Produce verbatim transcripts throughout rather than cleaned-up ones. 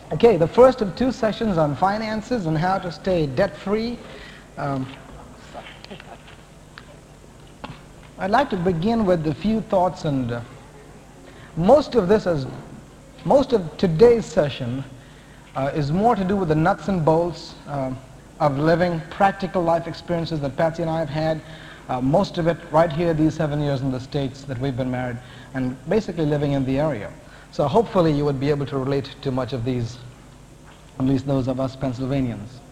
Okay, the first of two sessions on finances and how to stay debt-free. Um, I'd like to begin with a few thoughts, and uh, most of this is, most of today's session uh, is more to do with the nuts and bolts uh, of living, practical life experiences that Patsy and I have had. Uh, most of it right here, these seven years in the States that we've been married, and basically living in the area. So hopefully you would be able to relate to much of these, at least those of us Pennsylvanians.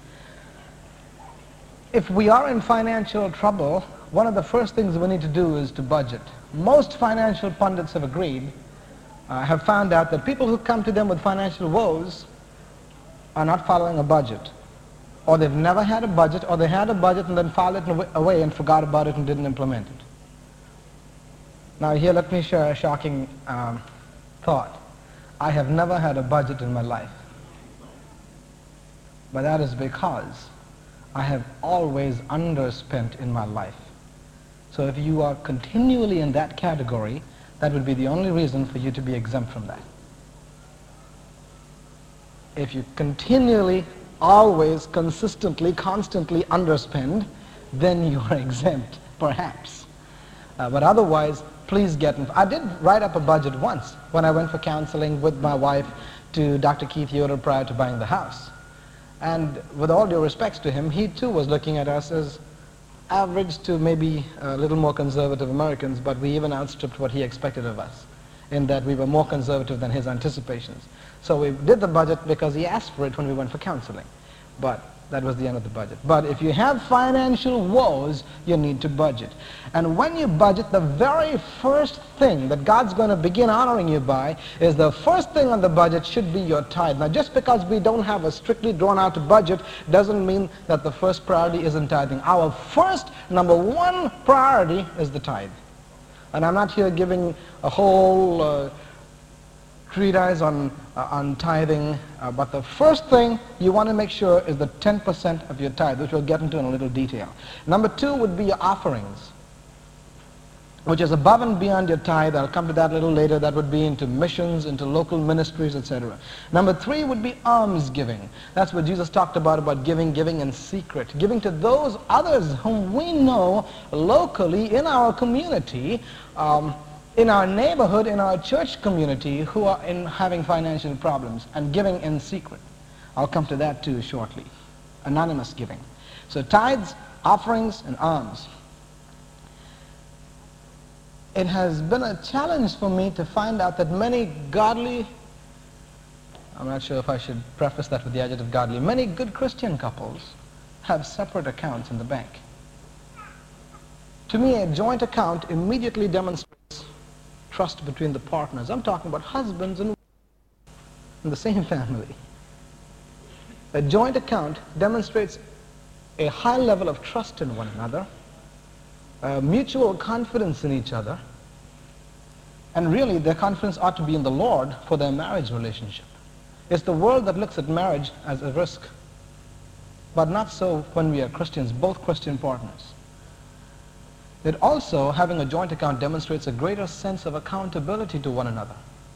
If we are in financial trouble, one of the first things we need to do is to budget. Most financial pundits have agreed, uh, have found out that people who come to them with financial woes are not following a budget. Or they've never had a budget, or they had a budget and then filed it away and forgot about it and didn't implement it. Now here, let me share a shocking um, thought. I have never had a budget in my life. But that is because I have always underspent in my life. So if you are continually in that category, that would be the only reason for you to be exempt from that. If you continually, always, consistently, constantly underspend, then you are exempt, perhaps. Uh, but otherwise, please get in. I did write up a budget once when I went for counseling with my wife to Doctor Keith Yoder prior to buying the house. And with all due respects to him, he too was looking at us as average to maybe a little more conservative Americans, but we even outstripped what he expected of us, in that we were more conservative than his anticipations. So we did the budget because he asked for it when we went for counseling. But that was the end of the budget. But if you have financial woes, you need to budget. And when you budget, the very first thing that God's going to begin honoring you by is the first thing on the budget should be your tithe. Now, just because we don't have a strictly drawn-out budget doesn't mean that the first priority isn't tithing. Our first, number one priority is the tithe. And I'm not here giving a whole uh, treatise on, uh, on tithing, uh, but the first thing you want to make sure is the ten percent of your tithe, which we'll get into in a little detail. Number two would be your offerings, which is above and beyond your tithe. I'll come to that a little later. That would be into missions, into local ministries, et cetera. Number three would be almsgiving. That's what Jesus talked about, about giving, giving in secret, giving to those others whom we know locally in our community, um, in our neighborhood, in our church community, who are in having financial problems, and giving in secret. I'll come to that too shortly. Anonymous giving. So tithes, offerings, and alms. It has been a challenge for me to find out that many godly, I'm not sure if I should preface that with the adjective godly, many good Christian couples have separate accounts in the bank. To me, a joint account immediately demonstrates trust between the partners. I'm talking about husbands and wives in the same family. A joint account demonstrates a high level of trust in one another, uh, mutual confidence in each other, and really their confidence ought to be in the Lord for their marriage relationship. It's the world that looks at marriage as a risk, but not so when we are Christians, both Christian partners. It also, having a joint account, demonstrates a greater sense of accountability to one another.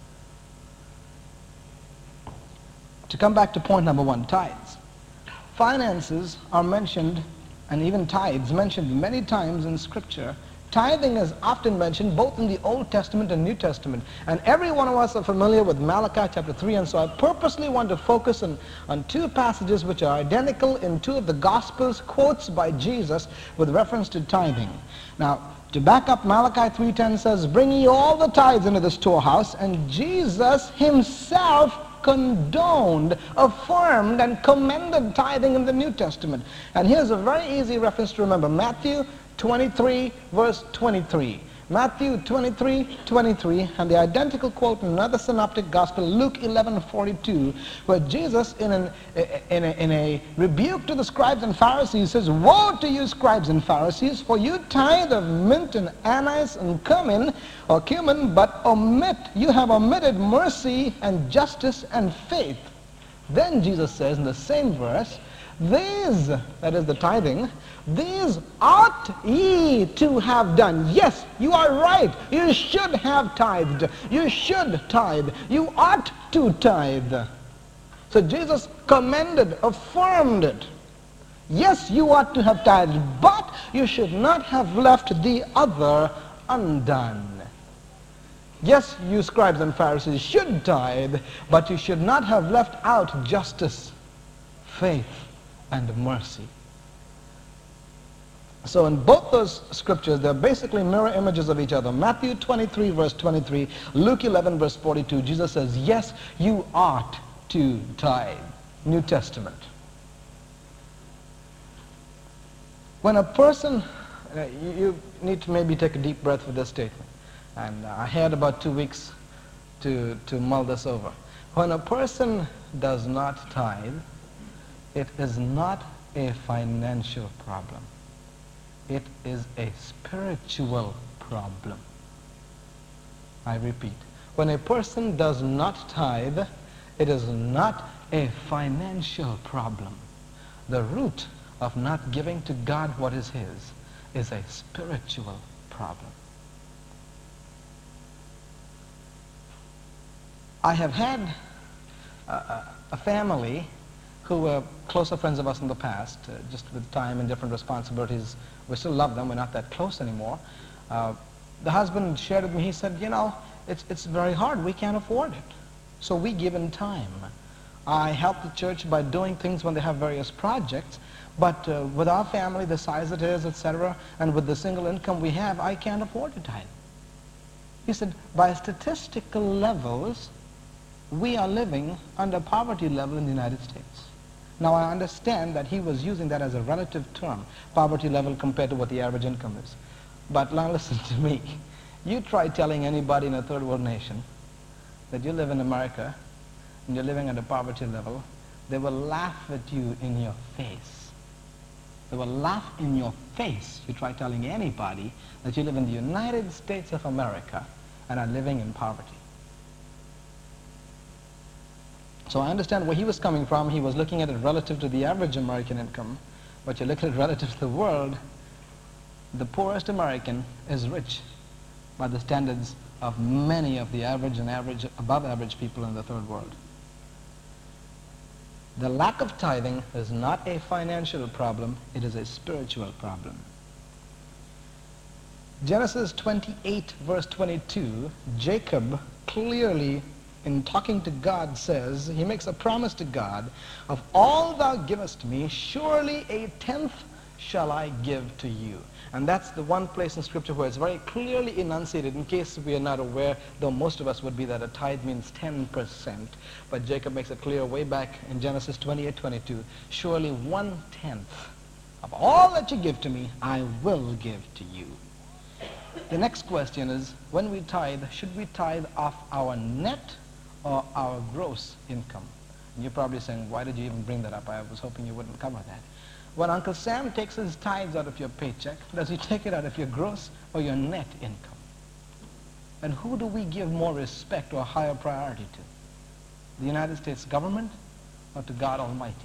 To come back to point number one, tithes. Finances are mentioned, and even tithes mentioned many times in Scripture. Tithing is often mentioned both in the Old Testament and New Testament. And every one of us are familiar with Malachi chapter three, and so I purposely want to focus on, on two passages which are identical in two of the Gospels, quotes by Jesus with reference to tithing. Now, to back up, Malachi three ten says, "Bring ye all the tithes into the storehouse," and Jesus himself condoned, affirmed, and commended tithing in the New Testament. And here's a very easy reference to remember. Matthew twenty-three, verse twenty-three. Matthew twenty-three, twenty-three, and the identical quote in another synoptic gospel, Luke eleven forty-two, where Jesus, in, an, in, a, in a rebuke to the scribes and Pharisees, says, "Woe to you, scribes and Pharisees, for you tithe of mint and anise and cumin, or cumin, but omit, you have omitted mercy and justice and faith." Then Jesus says in the same verse, "These," that is the tithing, "these ought ye to have done." Yes, you are right. You should have tithed. You should tithe. You ought to tithe. So Jesus commended, affirmed it. Yes, you ought to have tithed, but you should not have left the other undone. Yes, you scribes and Pharisees should tithe, but you should not have left out justice, faith, and mercy. So in both those scriptures, they're basically mirror images of each other. Matthew twenty-three, verse twenty-three, Luke eleven, verse forty-two, Jesus says, yes, you ought to tithe. New Testament. When a person, uh, you, you need to maybe take a deep breath for this statement. And uh, I had about two weeks to, to mull this over. When a person does not tithe, it is not a financial problem. It is a spiritual problem. I repeat, when a person does not tithe, it is not a financial problem. The root of not giving to God what is his is a spiritual problem. I have had a, a, a family who were closer friends of us in the past, uh, just with time and different responsibilities. We still love them. We're not that close anymore. Uh, the husband shared with me, he said, you know, it's, it's very hard. We can't afford it. So we give in time. I help the church by doing things when they have various projects, but uh, with our family, the size it is, et cetera, and with the single income we have, I can't afford to tithe. He said, by statistical levels, we are living under poverty level in the United States. Now I understand that he was using that as a relative term, poverty level compared to what the average income is. But now listen to me. You try telling anybody in a third world nation that you live in America and you're living at a poverty level, they will laugh at you in your face. They will laugh in your face if you try telling anybody that you live in the United States of America and are living in poverty. So I understand where he was coming from. He was looking at it relative to the average American income. But you look at it relative to the world, the poorest American is rich by the standards of many of the average and average, above average people in the third world. The lack of tithing is not a financial problem, it is a spiritual problem. Genesis twenty-eight, verse twenty-two, Jacob clearly, in talking to God, says, he makes a promise to God, of all thou givest me, surely a tenth shall I give to you. And that's the one place in Scripture where it's very clearly enunciated, in case we are not aware, though most of us would be, that a tithe means ten percent. But Jacob makes it clear way back in Genesis twenty-eight, twenty-two, surely one-tenth of all that you give to me, I will give to you. The next question is, when we tithe, should we tithe off our net or our gross income? And you're probably saying, why did you even bring that up? I was hoping you wouldn't cover that. When Uncle Sam takes his tithes out of your paycheck, does he take it out of your gross or your net income? And who do we give more respect or higher priority to? The United States government or to God Almighty?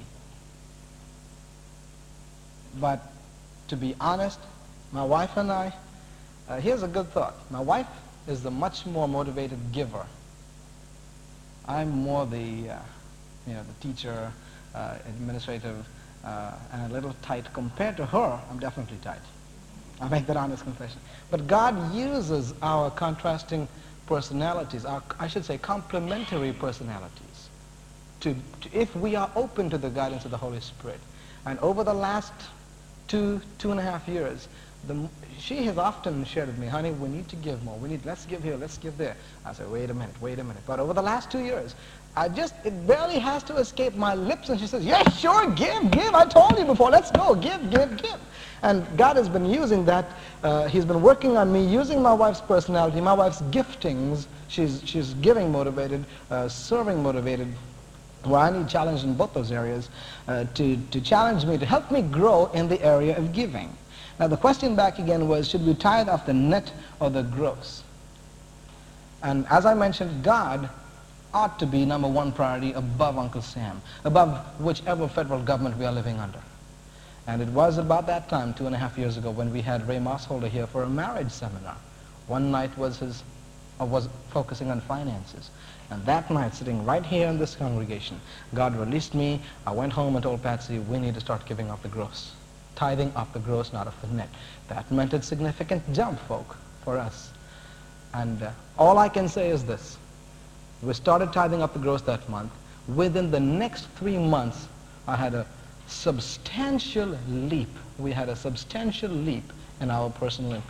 But to be honest, my wife and I, uh, here's a good thought. My wife is the much more motivated giver. I'm more the, uh, you know, the teacher, uh, administrative, uh, and a little tight. Compared to her, I'm definitely tight. I make that honest confession. But God uses our contrasting personalities, our, I should say complementary personalities, to, to, if we are open to the guidance of the Holy Spirit. And over the last two, two and a half years, the, she has often shared with me, honey, we need to give more. We need, let's give here, let's give there. I said, wait a minute, wait a minute. But over the last two years, I just, it barely has to escape my lips, and she says, yes, sure, give, give. I told you before, let's go, give, give, give. And God has been using that. Uh, he's been working on me, using my wife's personality, my wife's giftings. She's, she's giving motivated, uh, serving motivated, where I need challenged in both those areas, uh, to, to challenge me, to help me grow in the area of giving. Now the question back again was, should we tithe off the net or the gross? And as I mentioned, God ought to be number one priority above Uncle Sam, above whichever federal government we are living under. And it was about that time, two and a half years ago, when we had Ray Mossholder here for a marriage seminar. One night was his or was focusing on finances. And that night, sitting right here in this congregation, God released me. I went home and told Patsy, we need to start giving up the gross. Tithing up the gross, not of the net. That meant a significant jump, folk, for us. And uh, all I can say is this. We started tithing up the gross that month. Within the next three months, I had a substantial leap. We had a substantial leap in our personal income.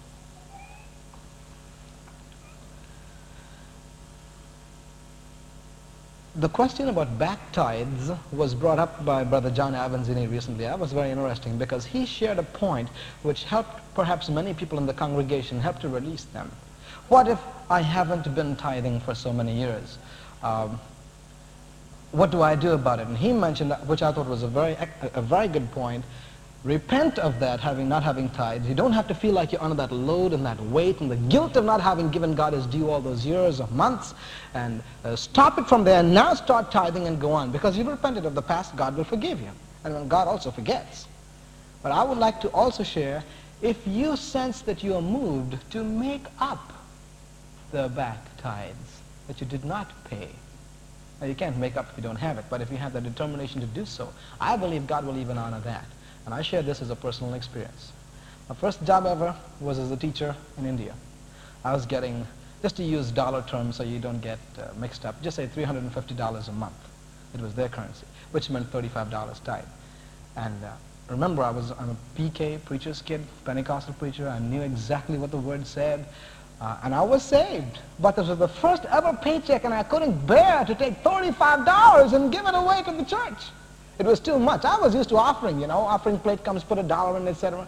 The question about back tithes was brought up by Brother John Avanzini recently. That was very interesting because he shared a point which helped perhaps many people in the congregation, helped to release them. What if I haven't been tithing for so many years? Um, what do I do about it? And he mentioned, which I thought was a very, a very good point, repent of that, having not having tithed. You don't have to feel like you're under that load and that weight and the guilt of not having given God his due all those years or months, and uh, stop it from there and now start tithing and go on. Because you've repented of the past, God will forgive you. And when God also forgets. But I would like to also share, if you sense that you are moved to make up the back tithes that you did not pay. Now you can't make up if you don't have it, but if you have the determination to do so, I believe God will even honor that. And I share this as a personal experience. My first job ever was as a teacher in India. I was getting, just to use dollar terms so you don't get uh, mixed up, just say three hundred fifty dollars a month. It was their currency, which meant thirty-five dollars tithe. And uh, remember, I was, I'm a P K, preacher's kid, Pentecostal preacher. I knew exactly what the word said. Uh, and I was saved. But this was the first ever paycheck, and I couldn't bear to take thirty-five dollars and give it away to the church. It was too much. I was used to offering, you know, offering plate comes, put a dollar in, et cetera.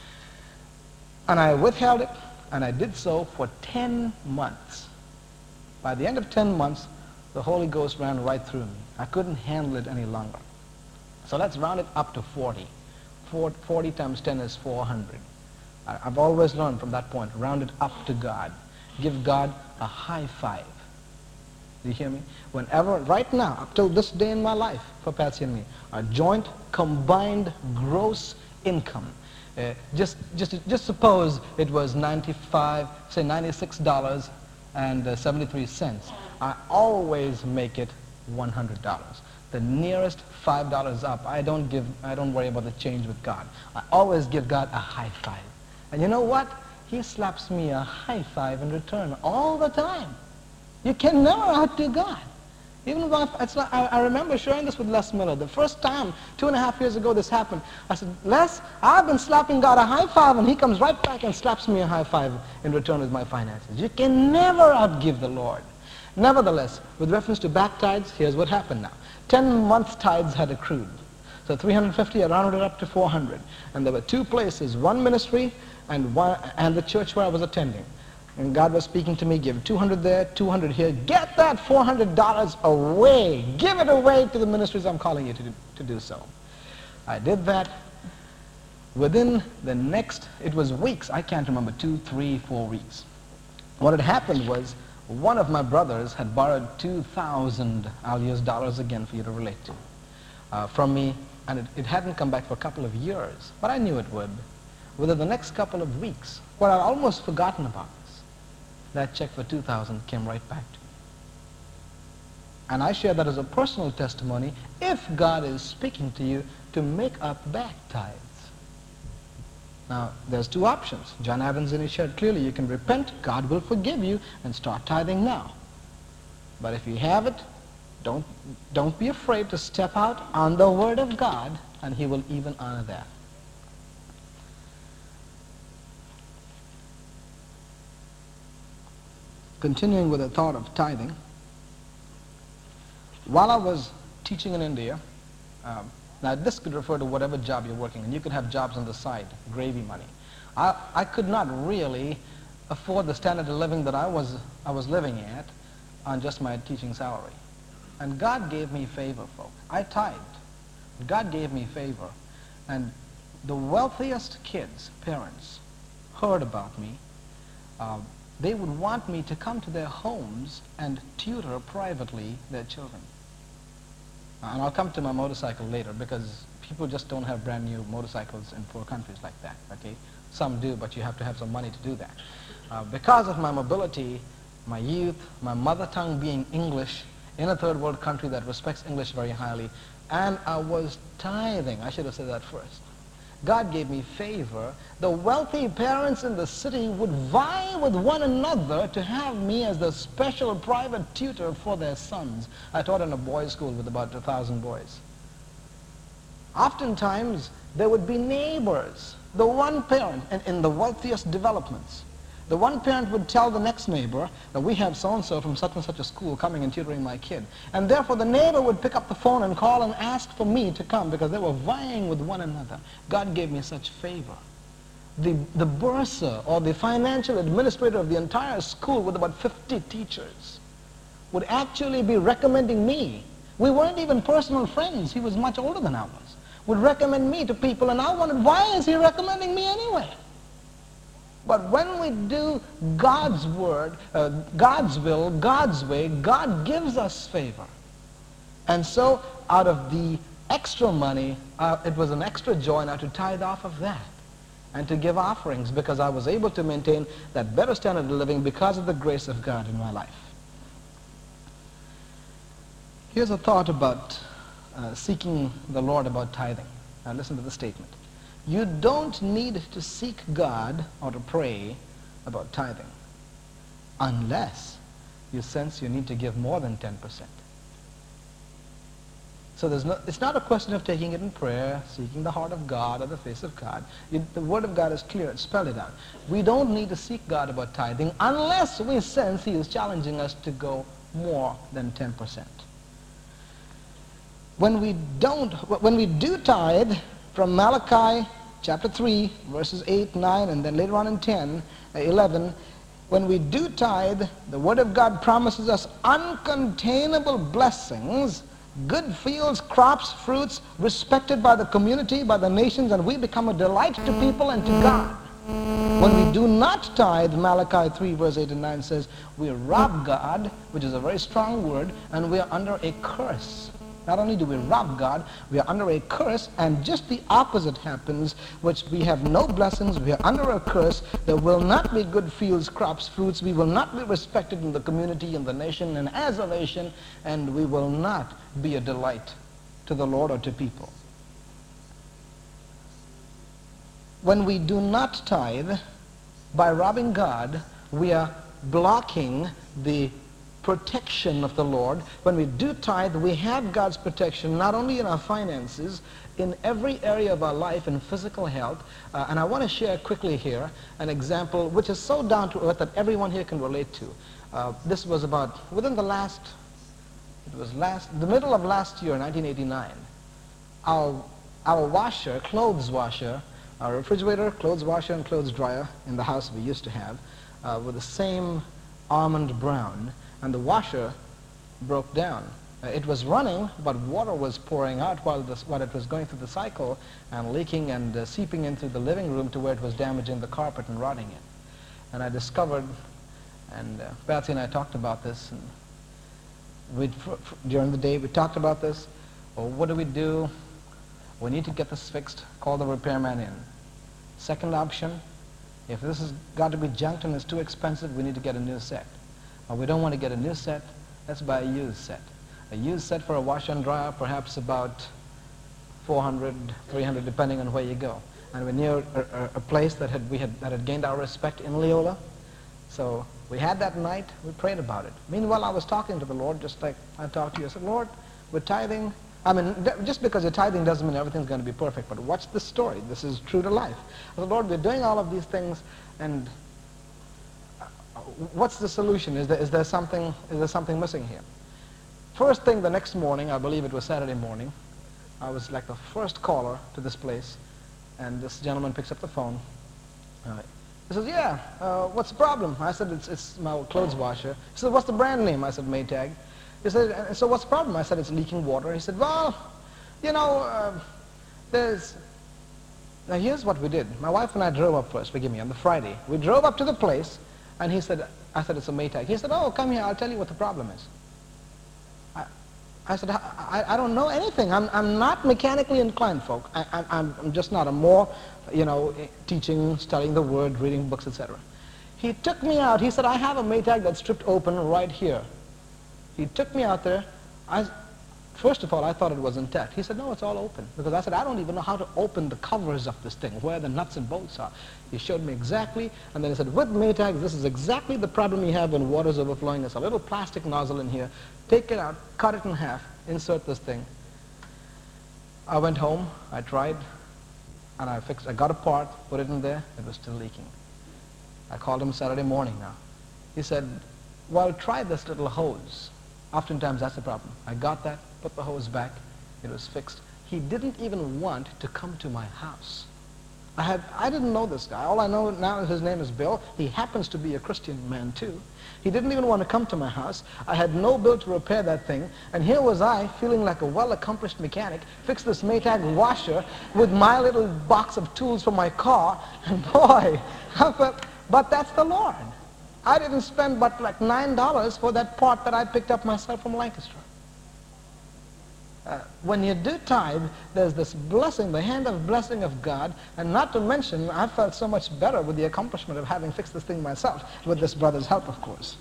And I withheld it, and I did so for ten months. By the end of ten months, the Holy Ghost ran right through me. I couldn't handle it any longer. So let's round it up to forty. forty times ten is four hundred. I, I've always learned from that point, round it up to God. Give God a high five. Do you hear me? Whenever, right now, up till this day in my life, for Patsy and me, our joint combined gross income, uh, just, just, just suppose it was ninety-five, say ninety-six dollars and seventy-three cents. I always make it one hundred dollars. The nearest five dollars up, I don't give, I don't worry about the change with God. I always give God a high five. And you know what? He slaps me a high five in return all the time. You can never outdo God. Even if it's like, I, I remember sharing this with Les Miller. The first time, two and a half years ago, this happened. I said, Les, I've been slapping God a high five, and he comes right back and slaps me a high five in return with my finances. You can never outgive the Lord. Nevertheless, with reference to back tithes, here's what happened now. Ten months tithes had accrued. So three hundred fifty, I rounded it up to four hundred. And there were two places, one ministry and, one, and the church where I was attending. And God was speaking to me, give two hundred there, two hundred here. Get that four hundred dollars away. Give it away to the ministries I'm calling you to do, to do so. I did that. Within the next, it was weeks, I can't remember, two, three, four weeks. What had happened was, one of my brothers had borrowed two thousand, I'll use dollars again for you to relate to, uh, from me, and it, it hadn't come back for a couple of years, but I knew it would. Within the next couple of weeks, what I'd almost forgotten about, that check for two thousand came right back to me. And I share that as a personal testimony if God is speaking to you to make up back tithes. Now, there's two options. John Avanzini shared clearly, you can repent, God will forgive you, and start tithing now. But if you have it, don't, don't be afraid to step out on the Word of God, and he will even honor that. Continuing with the thought of tithing, while I was teaching in India, um, now this could refer to whatever job you're working in. You could have jobs on the side, gravy money. I, I could not really afford the standard of living that I was, I was living at on just my teaching salary. And God gave me favor, folks. I tithed. God gave me favor. And the wealthiest kids, parents, heard about me. Uh, they would want me to come to their homes and tutor privately their children. Uh, and I'll come to my motorcycle later because people just don't have brand new motorcycles in poor countries like that, okay? Some do, but you have to have some money to do that. Uh, because of my mobility, my youth, my mother tongue being English, in a third world country that respects English very highly, and I was tithing. I should have said that first. God gave me favor. The wealthy parents in the city would vie with one another to have me as the special private tutor for their sons. I taught in a boys' school with about a thousand boys. Oftentimes, there would be neighbors. The one parent, in, in the wealthiest developments, the one parent would tell the next neighbor that we have so-and-so from such and such a school coming and tutoring my kid. And therefore the neighbor would pick up the phone and call and ask for me to come because they were vying with one another. God gave me such favor. The, the bursar, or the financial administrator of the entire school with about fifty teachers, would actually be recommending me. We weren't even personal friends. He was much older than I was. Would recommend me to people, and I wondered, why is he recommending me anyway? But when we do God's word, uh, God's will, God's way, God gives us favor. And so out of the extra money, uh, it was an extra joy now to tithe off of that and to give offerings, because I was able to maintain that better standard of living because of the grace of God in my life. Here's a thought about uh, seeking the Lord about tithing. Now listen to the statement. You don't need to seek God or to pray about tithing unless you sense you need to give more than ten percent. So there's no, it's not a question of taking it in prayer, seeking the heart of God or the face of God. You, the Word of God is clear. It's spelled it out. We don't need to seek God about tithing unless we sense He is challenging us to go more than ten percent. When we don't, when we do tithe, from Malachi chapter three, verses eight, nine, and then later on in ten, eleven, when we do tithe, the Word of God promises us uncontainable blessings, good fields, crops, fruits, respected by the community, by the nations, and we become a delight to people and to God. When we do not tithe, Malachi three, verse eight and nine says, we rob God, which is a very strong word, and we are under a curse. Not only do we rob God, we are under a curse, and just the opposite happens, which we have no blessings, we are under a curse. There will not be good fields, crops, fruits. We will not be respected in the community, in the nation, and as a nation, and we will not be a delight to the Lord or to people. When we do not tithe, by robbing God, we are blocking the protection of the Lord. When we do tithe, we have God's protection not only in our finances, in every area of our life, in physical health. Uh, and I want to share quickly here an example which is so down to earth that everyone here can relate to. Uh, this was about within the last, it was last, the middle of last year, nineteen eighty-nine. Our, our washer, clothes washer, our refrigerator, clothes washer, and clothes dryer in the house we used to have uh, were the same almond brown. And the washer broke down. Uh, it was running, but water was pouring out while, this, while it was going through the cycle and leaking and uh, seeping into the living room to where it was damaging the carpet and rotting it. And I discovered, and uh, Patsy and I talked about this, and we'd, during the day we talked about this. Well, what do we do? We need to get this fixed. Call the repairman in. Second option, if this has got to be junked and it's too expensive, we need to get a new set. Or we don't want to get a new set, let's buy a used set. A used set for a washer and dryer, perhaps about four hundred, three hundred, depending on where you go. And we're near a, a, a place that had, we had, that had gained our respect in Leola. So we had that night, we prayed about it. Meanwhile, I was talking to the Lord, just like I talked to you. I said, Lord, we're tithing. I mean, just because you're tithing doesn't mean everything's going to be perfect, but watch this story. This is true to life. I said, Lord, we're doing all of these things, and what's the solution? Is there, is there something, is there something missing here? First thing the next morning, I believe it was Saturday morning, I was like the first caller to this place, and this gentleman picks up the phone. Uh, he says, yeah, uh, what's the problem? I said, it's, it's my clothes washer. He said, what's the brand name? I said, Maytag. He said, so what's the problem? I said, it's leaking water. He said, well, you know, uh, there's... Now here's what we did. My wife and I drove up first, forgive me, on the Friday. We drove up to the place, and he said, I said, it's a Maytag. He said, oh, come here, I'll tell you what the problem is. I, I said, I, I, I don't know anything. I'm, I'm not mechanically inclined, folk. I, I, I'm just not. I'm more, you know, teaching, studying the Word, reading books, et cetera. He took me out. He said, I have a Maytag that's stripped open right here. He took me out there. I, first of all, I thought it was intact. He said, no, it's all open. Because I said, I don't even know how to open the covers of this thing, where the nuts and bolts are. He showed me exactly, and then he said, with Maytag, this is exactly the problem you have when water's overflowing. There's a little plastic nozzle in here. Take it out, cut it in half, insert this thing. I went home, I tried, and I fixed, I got a part, put it in there, it was still leaking. I called him Saturday morning now. He said, well, try this little hose. Oftentimes that's the problem. I got that, put the hose back, it was fixed. He didn't even want to come to my house. I had, I didn't know this guy. All I know now is his name is Bill. He happens to be a Christian man too. He didn't even want to come to my house. I had no bill to repair that thing. And here was I, feeling like a well-accomplished mechanic, fix this Maytag washer with my little box of tools for my car. And boy, I felt, but that's the Lord. I didn't spend but like nine dollars for that part that I picked up myself from Lancaster. Uh, when you do tithe, there's this blessing, the hand of blessing of God, and not to mention, I felt so much better with the accomplishment of having fixed this thing myself, with this brother's help, of course.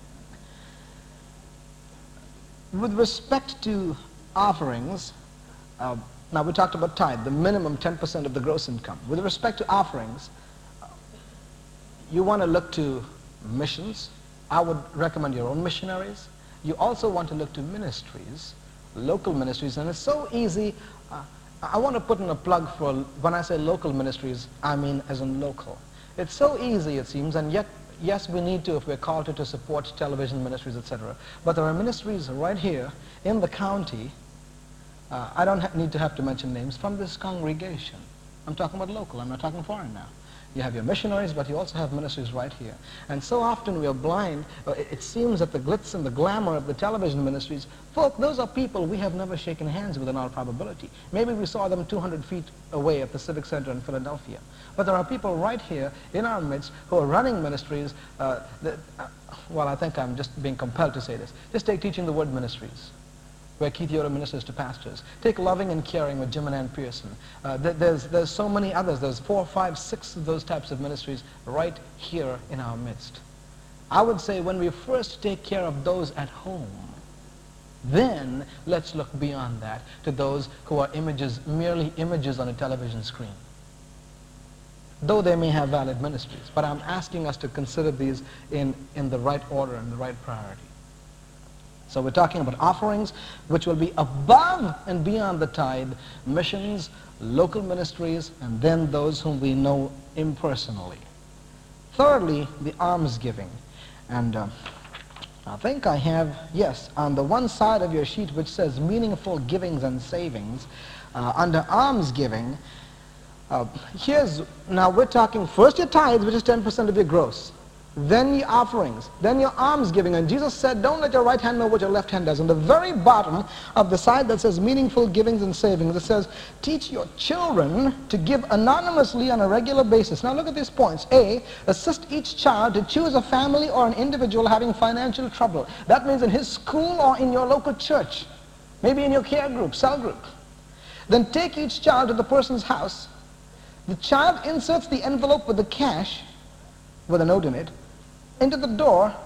With respect to offerings, uh, now we talked about tithe, the minimum ten percent of the gross income. With respect to offerings, uh, you want to look to missions. I would recommend your own missionaries. You also want to look to ministries, local ministries, and it's so easy. Uh, I want to put in a plug for, when I say local ministries, I mean as in local. It's so easy, it seems, and yet, yes, we need to if we're called to, to support television ministries, et cetera. But there are ministries right here in the county, uh, I don't ha need to have to mention names, from this congregation. I'm talking about local, I'm not talking foreign now. You have your missionaries, but you also have ministries right here. And so often we are blind. It seems that the glitz and the glamour of the television ministries, folk, those are people we have never shaken hands with in all probability. Maybe we saw them two hundred feet away at the Civic Center in Philadelphia. But there are people right here in our midst who are running ministries uh, that, uh, well, I think I'm just being compelled to say this. Just take Teaching the Word ministries, where Keith Yoder ministers to pastors. Take Loving and Caring with Jim and Ann Pearson. Uh, th there's, there's so many others. There's four, five, six of those types of ministries right here in our midst. I would say when we first take care of those at home, then let's look beyond that to those who are images, merely images on a television screen. Though they may have valid ministries, but I'm asking us to consider these in, in the right order and the right priority. So we're talking about offerings which will be above and beyond the tithe, missions, local ministries, and then those whom we know impersonally. Thirdly, the almsgiving. And uh, I think I have, yes, on the one side of your sheet which says meaningful givings and savings, uh, under almsgiving, uh, here's, now we're talking first your tithes, which is ten percent of your gross. Then your offerings, then your almsgiving. And Jesus said, don't let your right hand know what your left hand does. On the very bottom of the side that says meaningful givings and savings, it says, teach your children to give anonymously on a regular basis. Now look at these points. A, assist each child to choose a family or an individual having financial trouble. That means in his school or in your local church, maybe in your care group, cell group. Then take each child to the person's house. The child inserts the envelope with the cash, with a note in it, into the door.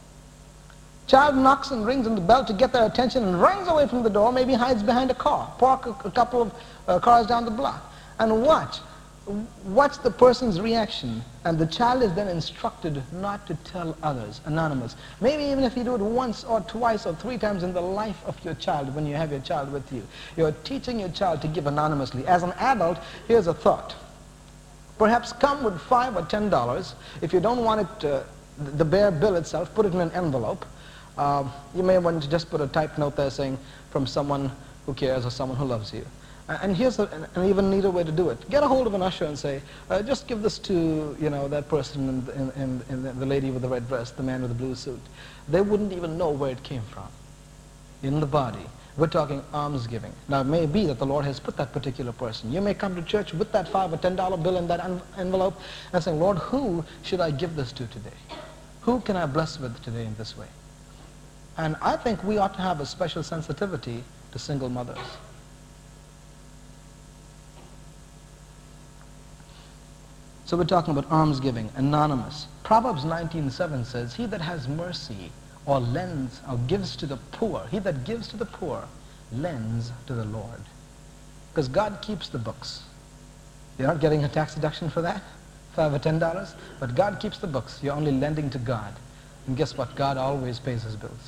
Child knocks and rings on the bell to get their attention and runs away from the door, maybe hides behind a car, park a, a couple of uh, cars down the block, and watch. Watch the person's reaction, and the child is then instructed not to tell others, anonymous. Maybe even if you do it once or twice or three times in the life of your child when you have your child with you. You're teaching your child to give anonymously. As an adult, here's a thought. Perhaps come with five or ten dollars. If you don't want it, uh, the bare bill itself, put it in an envelope. Uh, you may want to just put a typed note there saying, from someone who cares or someone who loves you. Uh, and here's a, an even neater way to do it. Get a hold of an usher and say, uh, just give this to, you know, that person and, and, and, and the lady with the red dress, the man with the blue suit. They wouldn't even know where it came from in the body. We're talking almsgiving. Now, it may be that the Lord has put that particular person. You may come to church with that five or ten dollar bill in that en envelope and saying, Lord, who should I give this to today? Who can I bless with today in this way? And I think we ought to have a special sensitivity to single mothers. So So we're talking about almsgiving, anonymous. Proverbs nineteen seven says, he that has mercy or lends or gives to the poor, he that gives to the poor lends to the Lord. Because God keeps the books. You're not getting a tax deduction for that, five or ten dollars, but God keeps the books. You're only lending to God. And guess what? God always pays his bills.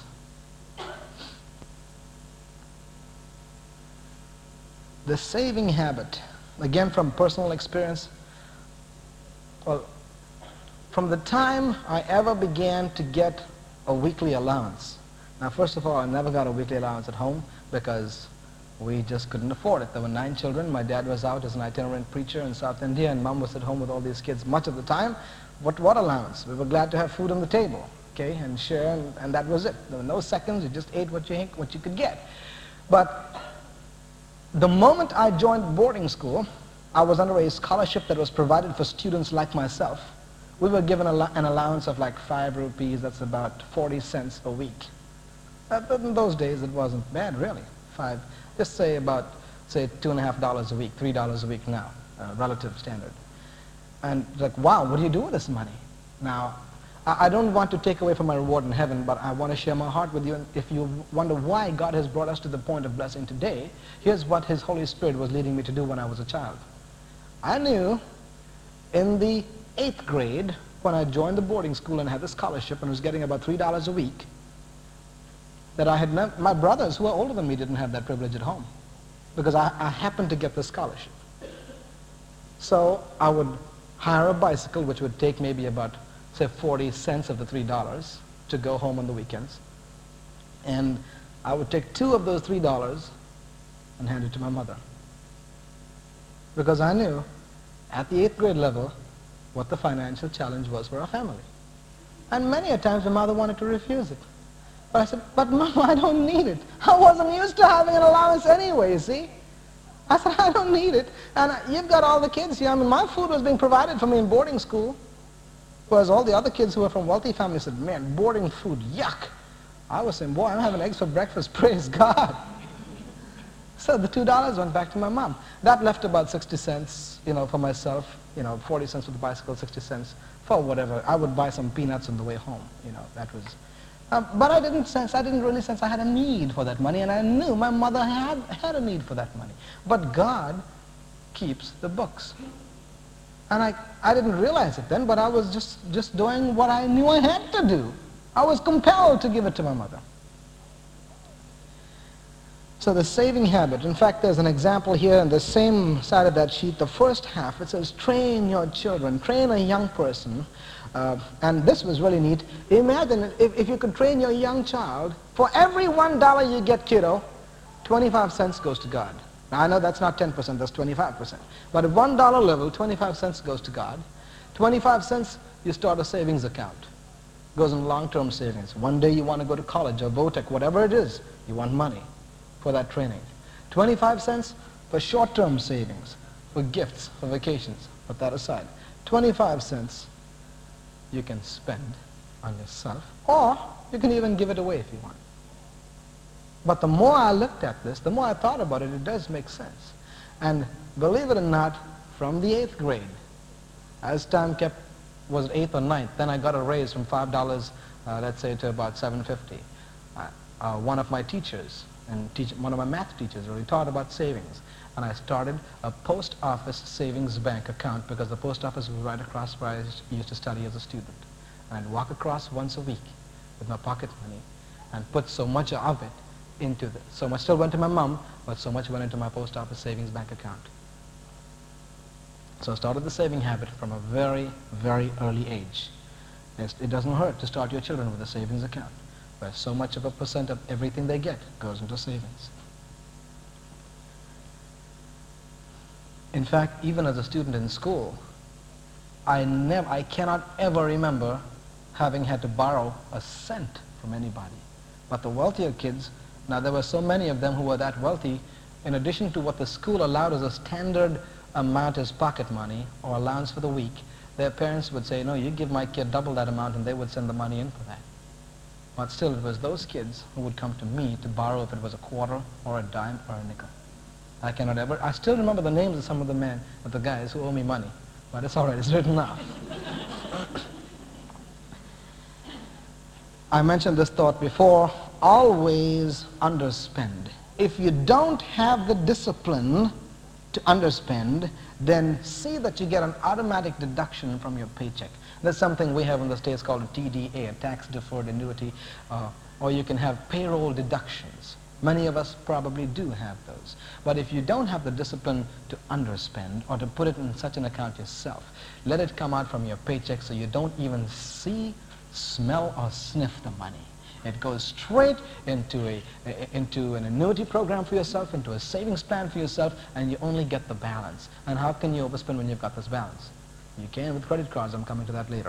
The saving habit, again from personal experience, well, from the time I ever began to get a weekly allowance. Now, first of all, I never got a weekly allowance at home because we just couldn't afford it. There were nine children. My dad was out as an itinerant preacher in South India, and mom was at home with all these kids much of the time. What, what allowance? We were glad to have food on the table, okay, and share, and, and that was it. There were no seconds. You just ate what you, what you could get. But the moment I joined boarding school, I was under a scholarship that was provided for students like myself. We were given a, an allowance of like five rupees, that's about forty cents a week. Uh, but in those days, it wasn't bad, really. Five, just say about, say, two and a half dollars a week, three dollars a week now, uh, relative standard. And like, wow, what do you do with this money? Now, I, I don't want to take away from my reward in heaven, but I want to share my heart with you. And if you wonder why God has brought us to the point of blessing today, here's what his Holy Spirit was leading me to do when I was a child. I knew in the eighth grade, when I joined the boarding school and had the scholarship and was getting about three dollars a week, that I had never, my brothers who were older than me didn't have that privilege at home because I, I happened to get the scholarship. So I would hire a bicycle, which would take maybe about, say, forty cents of the three dollars to go home on the weekends. And I would take two of those three dollars and hand it to my mother. Because I knew at the eighth grade level what the financial challenge was for our family. And many a times my mother wanted to refuse it. But I said, but Mom, I don't need it. I wasn't used to having an allowance anyway, you see. I said, I don't need it. And uh, you've got all the kids here. I mean, my food was being provided for me in boarding school. Whereas all the other kids who were from wealthy families said, man, boarding food, yuck. I was saying, boy, I'm having eggs for breakfast, praise God. So the two dollars went back to my mom. That left about sixty cents, you know, for myself, you know, forty cents for the bicycle, sixty cents for whatever. I would buy some peanuts on the way home, you know, that was. Um, but I didn't sense, I didn't really sense I had a need for that money, and I knew my mother had, had a need for that money. But God keeps the books. And I, I didn't realize it then, but I was just, just doing what I knew I had to do. I was compelled to give it to my mother. So the saving habit, in fact, there's an example here on the same side of that sheet, the first half. It says, train your children, train a young person. Uh, and this was really neat. Imagine if, if you could train your young child, for every one dollar you get, kiddo, twenty-five cents goes to God. Now, I know that's not ten percent, that's twenty-five percent. But at one dollar level, twenty-five cents goes to God. twenty-five cents, you start a savings account. Goes in long-term savings. One day you want to go to college or Votech, whatever it is, you want money for that training. twenty-five cents for short-term savings, for gifts, for vacations. Put that aside. twenty-five cents you can spend on yourself, or you can even give it away if you want. But the more I looked at this, the more I thought about it, it does make sense. And believe it or not, from the eighth grade, as time kept, was it eighth or ninth, then I got a raise from five dollars, uh, let's say, to about seven fifty. Uh, uh, one of my teachers, and teach, one of my math teachers really taught about savings. And I started a post office savings bank account because the post office was right across where I used to study as a student. And I'd walk across once a week with my pocket money and put so much of it into this. So much still went to my mom, but so much went into my post office savings bank account. So I started the saving habit from a very, very early age. It's, it doesn't hurt to start your children with a savings account, where so much of a percent of everything they get goes into savings. In fact, even as a student in school, I never, I cannot ever remember having had to borrow a cent from anybody. But the wealthier kids, now there were so many of them who were that wealthy, in addition to what the school allowed as a standard amount as pocket money or allowance for the week, their parents would say, no, you give my kid double that amount, and they would send the money in for that. But still, it was those kids who would come to me to borrow if it was a quarter or a dime or a nickel. I cannot ever, I still remember the names of some of the men, of the guys who owe me money. but it's all right, it's written off. I mentioned this thought before, always underspend. If you don't have the discipline to underspend, then see that you get an automatic deduction from your paycheck. That's something we have in the States called a T D A, a tax deferred annuity, uh, or you can have payroll deductions. Many of us probably do have those. But if you don't have the discipline to underspend or to put it in such an account yourself, let it come out from your paycheck so you don't even see, smell, or sniff the money. It goes straight into, a, a, into an annuity program for yourself, into a savings plan for yourself, and you only get the balance. And how can you overspend when you've got this balance? You can with credit cards. I'm coming to that later.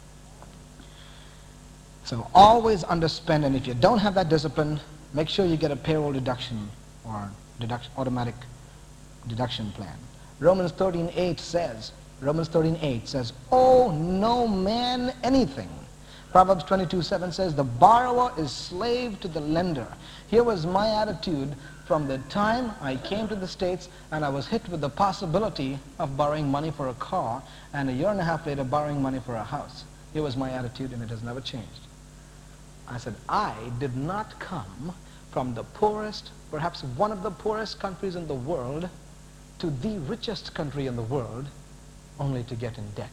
So always underspend, and if you don't have that discipline, make sure you get a payroll deduction or deduction, automatic deduction plan. Romans thirteen eight says, Romans thirteen eight says, owe no man anything. Proverbs twenty-two seven says, the borrower is slave to the lender. Here was my attitude from the time I came to the States and I was hit with the possibility of borrowing money for a car, and a year and a half later borrowing money for a house. Here was my attitude, and it has never changed. I said, I did not come from the poorest, perhaps one of the poorest countries in the world, to the richest country in the world, only to get in debt.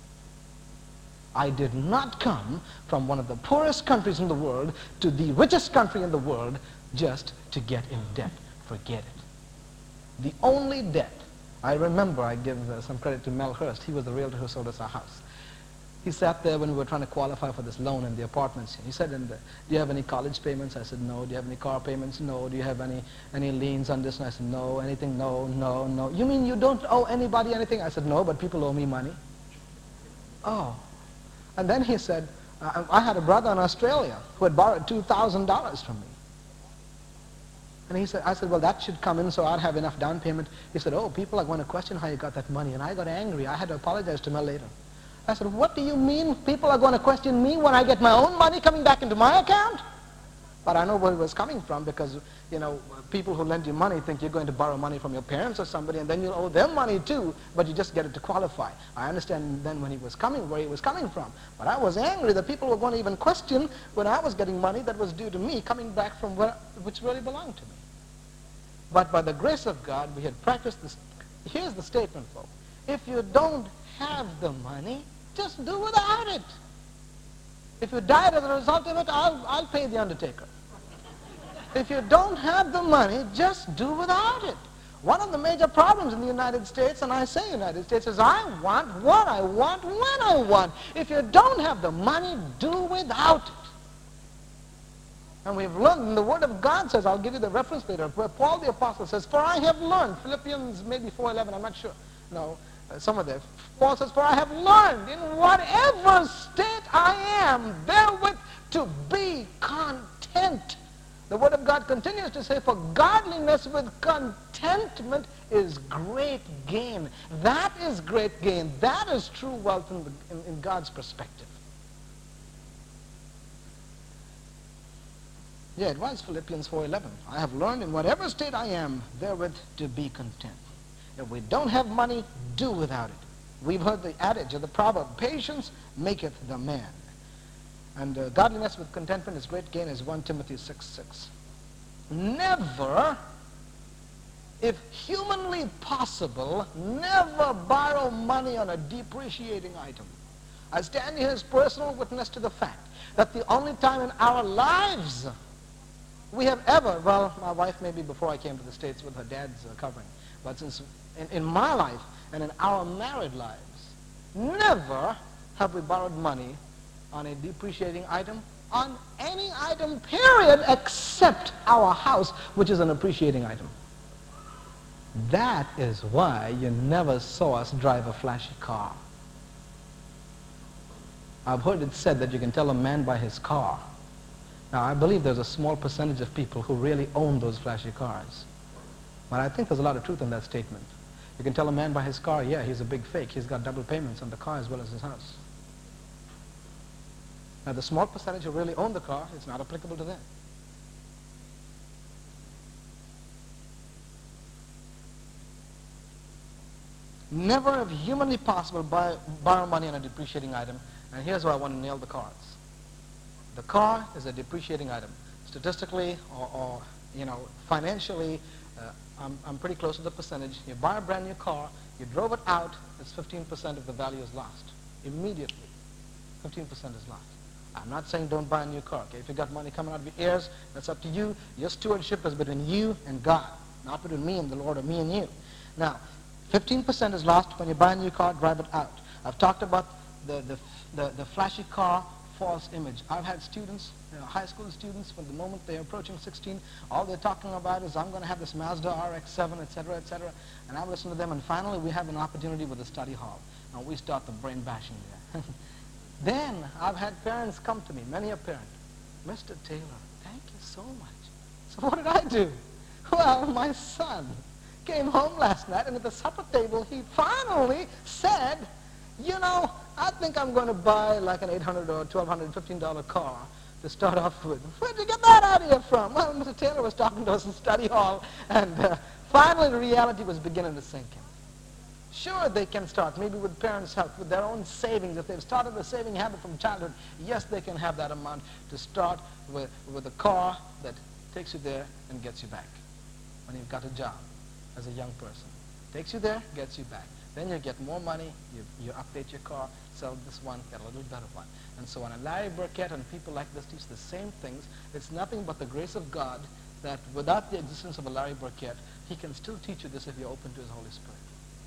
I did not come from one of the poorest countries in the world to the richest country in the world just to get in debt. Forget it. The only debt, I remember, I give uh, some credit to Mel Hurst. He was the realtor who sold us our house. He sat there when we were trying to qualify for this loan in the apartments. He said, and, uh, do you have any college payments? I said, no. Do you have any car payments? No. Do you have any, any liens on this? And I said, no. Anything? No, no, no. You mean you don't owe anybody anything? I said, no, but people owe me money. Oh. And then he said, uh, I had a brother in Australia who had borrowed two thousand dollars from me. And he said, I said, well, that should come in so I'd have enough down payment. He said, oh, people are going to question how you got that money. And I got angry. I had to apologize to Mel later. I said, what do you mean people are going to question me when I get my own money coming back into my account? But I know where it was coming from, because, you know, people who lend you money think you're going to borrow money from your parents or somebody, and then you'll owe them money too, but you just get it to qualify. I understand then when he was coming, where he was coming from. But I was angry that people were going to even question when I was getting money that was due to me coming back from where, which really belonged to me. But by the grace of God, we had practiced this. Here's the statement, folks. If you don't have the money, just do without it. If you died as a result of it, I'll, I'll pay the undertaker. If you don't have the money, just do without it. One of the major problems in the United States, and I say United States, is I want what I want when I want. If you don't have the money, do without it. And we've learned, and the Word of God says, I'll give you the reference later, where Paul the Apostle says, for I have learned, Philippians maybe four eleven, I'm not sure, no, uh, somewhere there. Paul says, for I have learned in whatever state I am, therewith to be content. The Word of God continues to say, for godliness with contentment is great gain. That is great gain. That is true wealth in, the, in, in God's perspective. Yeah, it was Philippians four eleven. I have learned in whatever state I am, therewith to be content. If we don't have money, do without it. We've heard the adage or the proverb, patience maketh the man. And uh, godliness with contentment is great gain, is First Timothy six six. Never, if humanly possible, never borrow money on a depreciating item. I stand here as personal witness to the fact that the only time in our lives we have ever, well, my wife maybe before I came to the States with her dad's uh, covering, but since in, in my life and in our married lives, never have we borrowed money on a depreciating item, on any item, period, except our house, which is an appreciating item. That is why you never saw us drive a flashy car. I've heard it said that you can tell a man by his car. Now, I believe there's a small percentage of people who really own those flashy cars. But I think there's a lot of truth in that statement. You can tell a man by his car, yeah, he's a big fake. He's got double payments on the car as well as his house. Now, the small percentage who really own the car, it's not applicable to them. Never if humanly possible buy, borrow money on a depreciating item. And here's why I want to nail the cards. The car is a depreciating item. Statistically or, or you know, financially, uh, I'm, I'm pretty close to the percentage. You buy a brand new car, you drove it out, it's fifteen percent of the value is lost. Immediately, fifteen percent is lost. I'm not saying don't buy a new car. Okay? If you got money coming out of your ears, that's up to you. Your stewardship is between you and God, not between me and the Lord or me and you. Now, fifteen percent is lost when you buy a new car, drive it out. I've talked about the, the, the, the flashy car, false image. I've had students, you know, high school students, from the moment they're approaching sixteen, all they're talking about is, I'm going to have this Mazda R X seven, et cetera, et cetera. And I listen to them, and finally we have an opportunity with the study hall. And we start the brain bashing there. Then I've had parents come to me, many a parent, Mister Taylor, thank you so much. So what did I do? Well, my son came home last night, and at the supper table he finally said, you know, I think I'm going to buy like an eight hundred dollars or twelve hundred fifteen dollar car to start off with. Where'd you get that idea from? Well, Mister Taylor was talking to us in study hall, and uh, finally the reality was beginning to sink in. Sure, they can start, maybe with parents' help, with their own savings. If they've started a saving habit from childhood, yes, they can have that amount to start with, with a car that takes you there and gets you back when you've got a job as a young person. Takes you there, gets you back. Then you get more money, you, you update your car, sell this one, get a little better one, and so on. And Larry Burkett and people like this teach the same things. It's nothing but the grace of God that without the existence of a Larry Burkett, he can still teach you this if you're open to his Holy Spirit.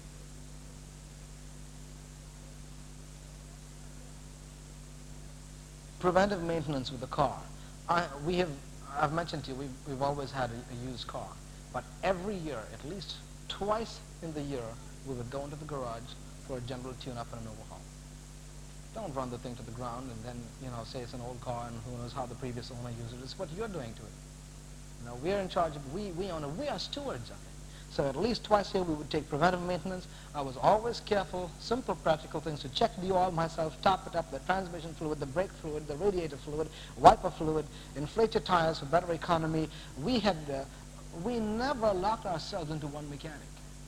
Preventive maintenance with the car. I, we have, I've mentioned to you, we've, we've always had a, a used car. But every year, at least twice in the year, we would go into the garage for a general tune-up and an overhaul. Don't run the thing to the ground and then, you know, say it's an old car and who knows how the previous owner used it. It's what you're doing to it. You know, we're in charge of it. We, we own it. We are stewards of it. So at least twice a year we would take preventive maintenance. I was always careful, simple, practical things to check the oil myself, top it up, the transmission fluid, the brake fluid, the radiator fluid, wiper fluid, inflate your tires for better economy. We had, uh, we never locked ourselves into one mechanic.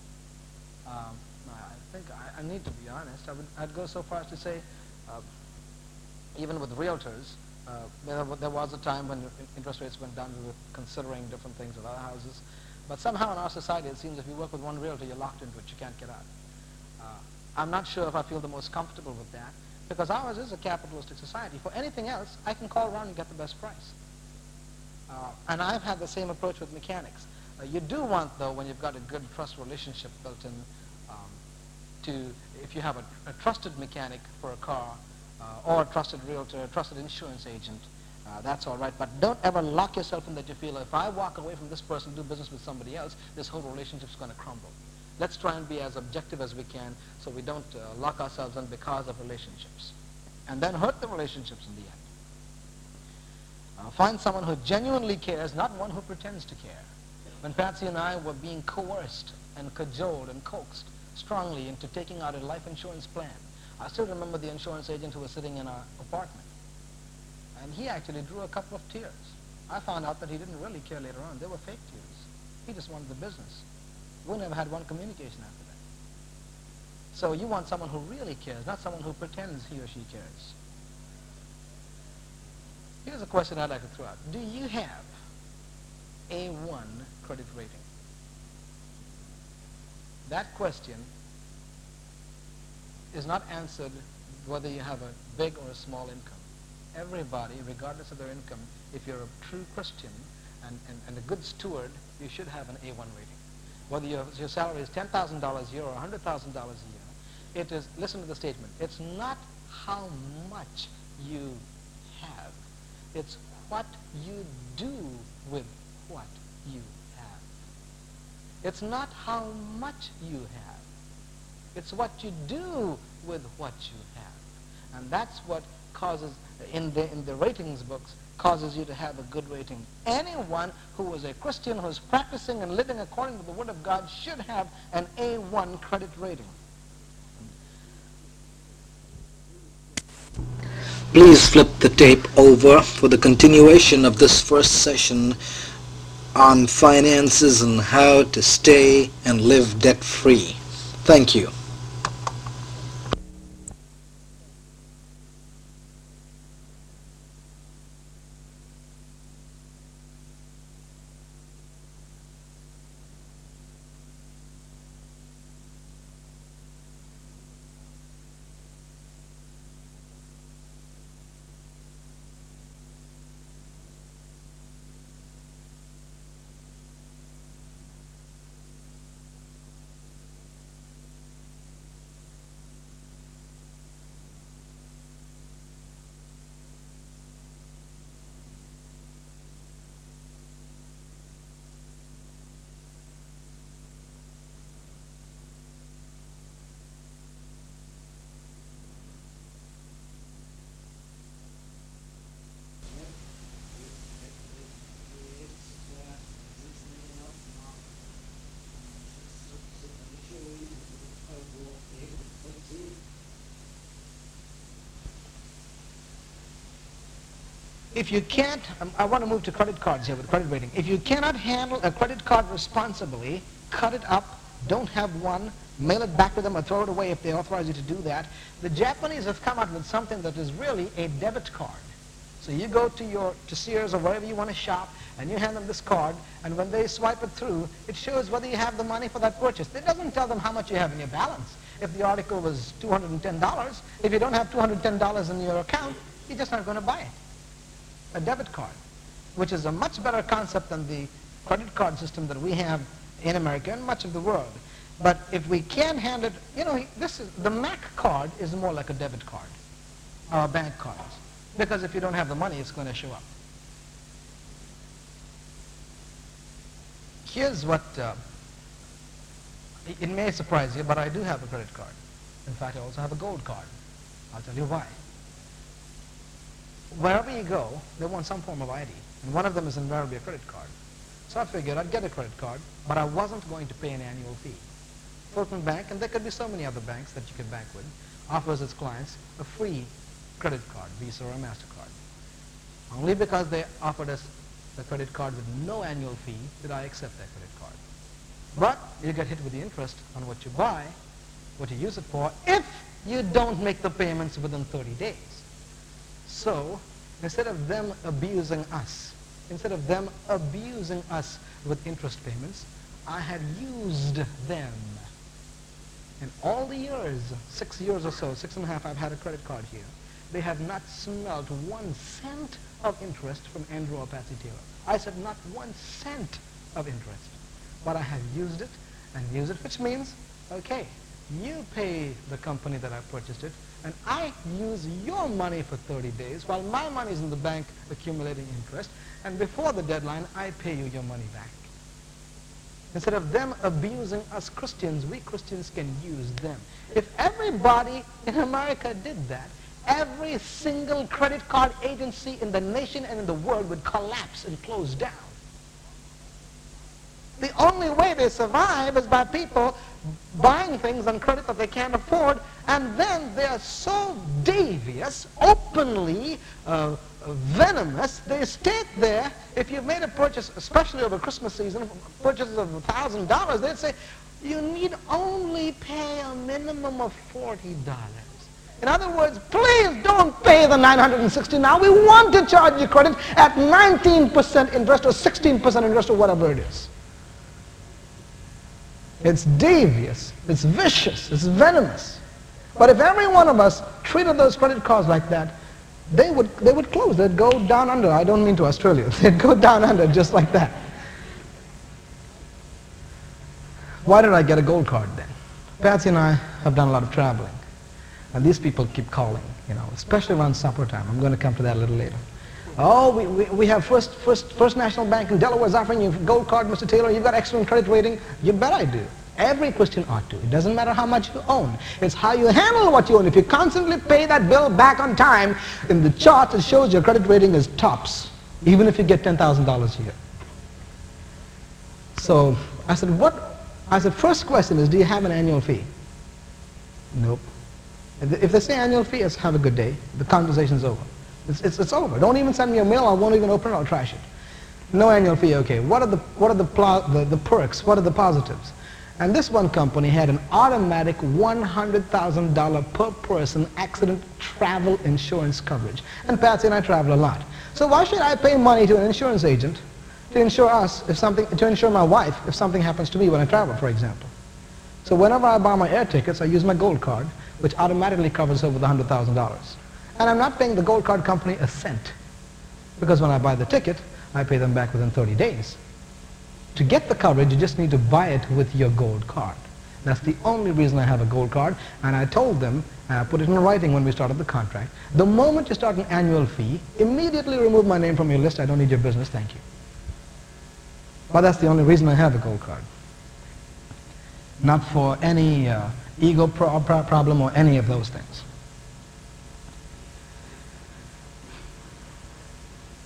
Um, I think I, I need to be honest. I would, I'd go so far as to say, uh, even with realtors, uh, there, there was a time when interest rates went down. We were considering different things with other houses. But somehow in our society, it seems if you work with one realtor, you're locked into it. You can't get out. Uh, I'm not sure if I feel the most comfortable with that, because ours is a capitalistic society. For anything else, I can call around and get the best price. Uh, and I've had the same approach with mechanics. Uh, you do want, though, when you've got a good trust relationship built in, um, to, if you have a, a trusted mechanic for a car, uh, or a trusted realtor, a trusted insurance agent, Uh, that's all right, but don't ever lock yourself in that you feel, if I walk away from this person and do business with somebody else, this whole relationship's going to crumble. Let's try and be as objective as we can so we don't uh, lock ourselves in because of relationships and then hurt the relationships in the end. Uh, find someone who genuinely cares, not one who pretends to care. When Patsy and I were being coerced and cajoled and coaxed strongly into taking out a life insurance plan, I still remember the insurance agent who was sitting in our apartment. And he actually drew a couple of tears. I found out that he didn't really care later on. They were fake tears. He just wanted the business. We never had one communication after that. So you want someone who really cares, not someone who pretends he or she cares. Here's a question I'd like to throw out. Do you have A one credit rating? That question is not answered whether you have a big or a small income. Everybody, regardless of their income, if you're a true Christian and, and, and a good steward, you should have an A one rating. Whether your, your salary is ten thousand dollars a year or one hundred thousand dollars a year, it is, listen to the statement, it's not how much you have, it's what you do with what you have. It's not how much you have, it's what you do with what you have. And that's what causes, in the, in the ratings books, causes you to have a good rating. Anyone who is a Christian, who is practicing and living according to the Word of God, should have an A one credit rating. Please flip the tape over for the continuation of this first session on finances and how to stay and live debt-free. Thank you. if you can't, um, I want to move to credit cards here with credit rating. If you cannot handle a credit card responsibly, cut it up, don't have one, mail it back to them or throw it away if they authorize you to do that. The Japanese have come out with something that is really a debit card. So you go to your to Sears or wherever you want to shop, and you hand them this card, and when they swipe it through, it shows whether you have the money for that purchase. It doesn't tell them how much you have in your balance. If the article was two hundred ten dollars, if you don't have two hundred ten dollars in your account, you're just not going to buy it. A debit card, which is a much better concept than the credit card system that we have in America and much of the world. But if we can hand it, you know, this is, the Mac card is more like a debit card, or bank cards. Because if you don't have the money, it's going to show up. Here's what, uh, it, it may surprise you, but I do have a credit card. In fact, I also have a gold card. I'll tell you why. Wherever you go, they want some form of I D. And one of them is invariably a credit card. So I figured I'd get a credit card, but I wasn't going to pay an annual fee. Fulton Bank, and there could be so many other banks that you could bank with, offers its clients a free credit card, Visa or a MasterCard. Only because they offered us the credit card with no annual fee did I accept that credit card. But you get hit with the interest on what you buy, what you use it for, if you don't make the payments within thirty days. So instead of them abusing us, instead of them abusing us with interest payments, I had used them. In all the years, six years or so, six and a half, I've had a credit card here. They have not smelled one cent of interest from Andrew or Patsy Taylor. I said not one cent of interest. But I have used it and used it, which means, okay, you pay the company that I purchased it, and I use your money for thirty days while my money is in the bank accumulating interest, and before the deadline, I pay you your money back. Instead of them abusing us Christians, we Christians can use them. If everybody in America did that, every single credit card agency in the nation and in the world would collapse and close down. The only way they survive is by people buying things on credit that they can't afford, and then they are so devious, openly uh, venomous, they state there, if you've made a purchase, especially over Christmas season, purchases of one thousand dollars, they'd say, you need only pay a minimum of forty dollars. In other words, please don't pay the nine hundred sixty now. We want to charge you credit at nineteen percent interest or sixteen percent interest or whatever it is. It's devious, it's vicious, it's venomous. But if every one of us treated those credit cards like that, they would, they would close. They'd go down under. I don't mean to Australia. They'd go down under just like that. Why did I get a gold card then? Patsy and I have done a lot of traveling. And these people keep calling, you know, especially around supper time. I'm going to come to that a little later. Oh, we, we, we have First, First, First National Bank in Delaware is offering you a gold card, Mister Taylor. You've got excellent credit rating. You bet I do. Every Christian ought to. It doesn't matter how much you own. It's how you handle what you own. If you constantly pay that bill back on time, in the chart it shows your credit rating is tops, even if you get ten thousand dollars a year. So I said, what? I said, first question is, do you have an annual fee? Nope. If they say annual fee, it's have a good day. The conversation's over. It's, it's, it's over. Don't even send me a mail. I won't even open it. I'll trash it. No annual fee. Okay. What are the what are the, the the perks? What are the positives? And this one company had an automatic one hundred thousand dollars per person accident travel insurance coverage. And Patsy and I travel a lot. So why should I pay money to an insurance agent to insure us if something, to insure my wife if something happens to me when I travel, for example? So whenever I buy my air tickets, I use my gold card, which automatically covers over the one hundred thousand dollars. And I'm not paying the gold card company a cent, because when I buy the ticket, I pay them back within thirty days. To get the coverage, you just need to buy it with your gold card. That's the only reason I have a gold card, and I told them, and I put it in writing when we started the contract, the moment you start an annual fee, immediately remove my name from your list. I don't need your business, thank you. But that's the only reason I have a gold card. Not for any uh, ego pro pro problem or any of those things.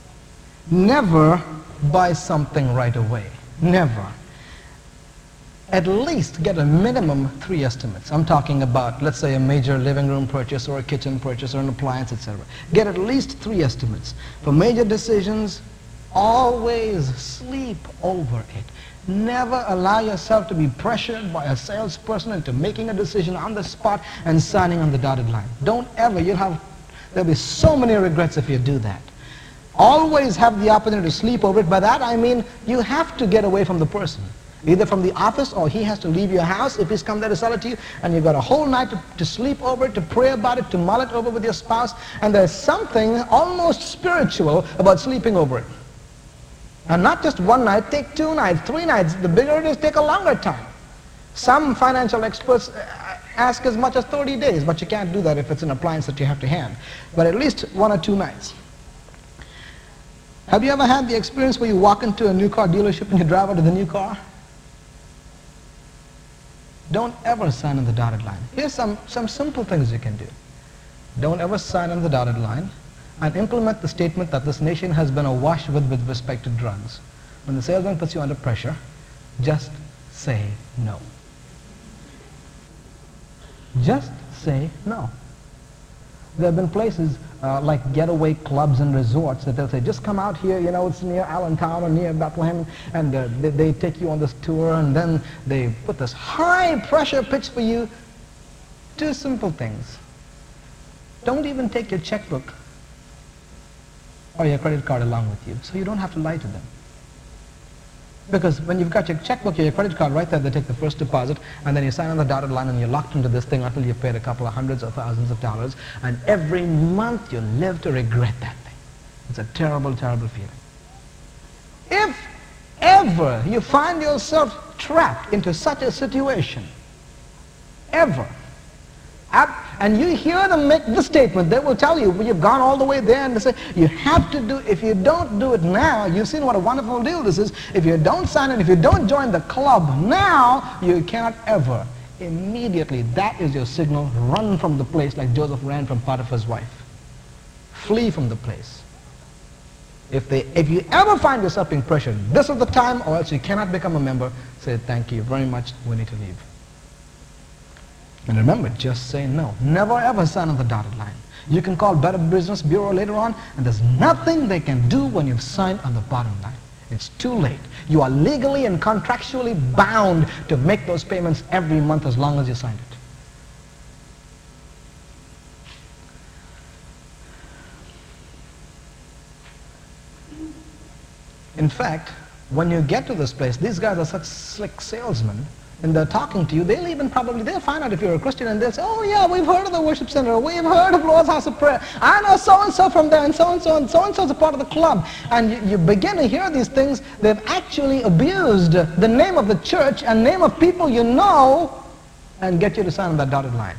Never buy something right away. Never. at least get a minimum three estimates. I'm talking about, let's say, a major living room purchase or a kitchen purchase or an appliance, et cetera. Get at least three estimates. For major decisions, always sleep over it. Never allow yourself to be pressured by a salesperson into making a decision on the spot and signing on the dotted line. Don't ever. You'll have, there'll be so many regrets if you do that. Always have the opportunity to sleep over it. By that I mean you have to get away from the person. Either from the office or he has to leave your house if he's come there to sell it to you, and you've got a whole night to, to sleep over it, to pray about it, to mull it over with your spouse, and there's something almost spiritual about sleeping over it. And not just one night, take two nights, three nights. The bigger it is, take a longer time. Some financial experts ask as much as thirty days, but you can't do that if it's an appliance that you have to hand. But at least one or two nights. Have you ever had the experience where you walk into a new car dealership and you drive out to the new car? Don't ever sign on the dotted line. Here's some, some simple things you can do. Don't ever sign on the dotted line and implement the statement that this nation has been awash with with respect to drugs. When the salesman puts you under pressure, just say no. Just say no. There have been places uh, like getaway clubs and resorts that they'll say, just come out here, you know, it's near Allentown or near Bethlehem, and uh, they, they take you on this tour, and then they put this high pressure pitch for you. Two simple things. Don't even take your checkbook or your credit card along with you, so you don't have to lie to them. Because when you've got your checkbook or your credit card right there, they take the first deposit, and then you sign on the dotted line and you're locked into this thing until you've paid a couple of hundreds or thousands of dollars, and every month you live to regret that thing. It's a terrible, terrible feeling. If ever you find yourself trapped into such a situation, ever, and you hear them make this statement, they will tell you, well, you've gone all the way there, and they say, you have to do, if you don't do it now, you've seen what a wonderful deal this is, if you don't sign it, if you don't join the club now, you cannot ever. Immediately, that is your signal. Run from the place like Joseph ran from Potiphar's wife. Flee from the place. If, they, if you ever find yourself being pressured, this is the time, or else you cannot become a member, say, thank you very much, we need to leave. And remember, just say no. Never ever sign on the dotted line. You can call Better Business Bureau later on, and there's nothing they can do when you've signed on the bottom line. It's too late. You are legally and contractually bound to make those payments every month as long as you signed it. In fact, when you get to this place, these guys are such slick salesmen, and they're talking to you, they'll even probably, they'll find out if you're a Christian, and they'll say, oh yeah, we've heard of the worship center, we've heard of Lord's House of Prayer, I know so-and-so from there, and so-and-so, and so-and-so's a part of the club. And you, you begin to hear these things. They've actually abused the name of the church and name of people you know, and get you to sign on that dotted line.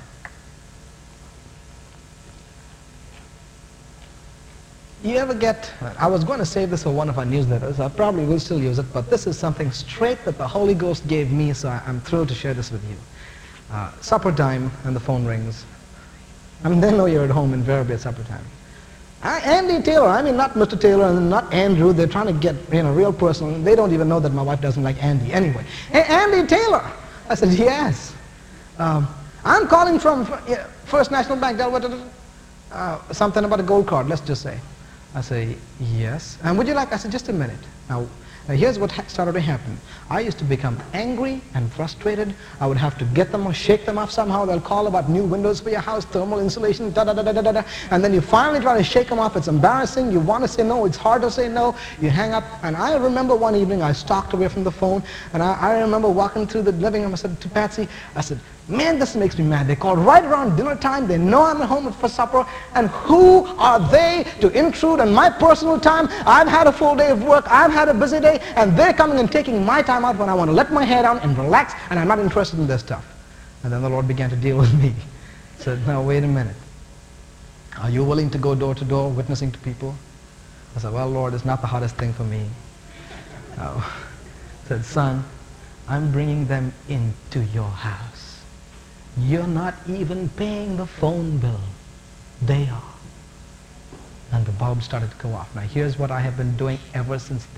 You ever get, I was going to save this for one of our newsletters, I probably will still use it, but this is something straight that the Holy Ghost gave me, so I, I'm thrilled to share this with you. Uh, supper time, and the phone rings. I mean, they know you're at home invariably at supper time. I, Andy Taylor, I mean not Mister Taylor and not Andrew, they're trying to get, you know, real personal, and they don't even know that my wife doesn't like Andy. Anyway, hey, Andy Taylor! I said, yes. Um, I'm calling from uh, First National Bank, uh, something about a gold card, let's just say. I say, yes. And would you like, I said, just a minute. Now, now here's what ha started to happen. I used to become angry and frustrated. I would have to get them or shake them off somehow. They'll call about new windows for your house, thermal insulation, da da da da da da da. And then you finally try to shake them off. It's embarrassing. You want to say no. It's hard to say no. You hang up. And I remember one evening I stalked away from the phone. And I, I remember walking through the living room. I said to Patsy, I said, man, this makes me mad. They call right around dinner time. They know I'm at home for supper. And who are they to intrude on my personal time? I've had a full day of work. I've had a busy day. And they're coming and taking my time out when I want to let my hair down and relax. And I'm not interested in their stuff. And then the Lord began to deal with me. He said, now wait a minute. Are you willing to go door to door witnessing to people? I said, well, Lord, it's not the hardest thing for me. Oh. He said, son, I'm bringing them into your house. You're not even paying the phone bill. They are. And the bulb started to go off. Now here's what I have been doing ever since then.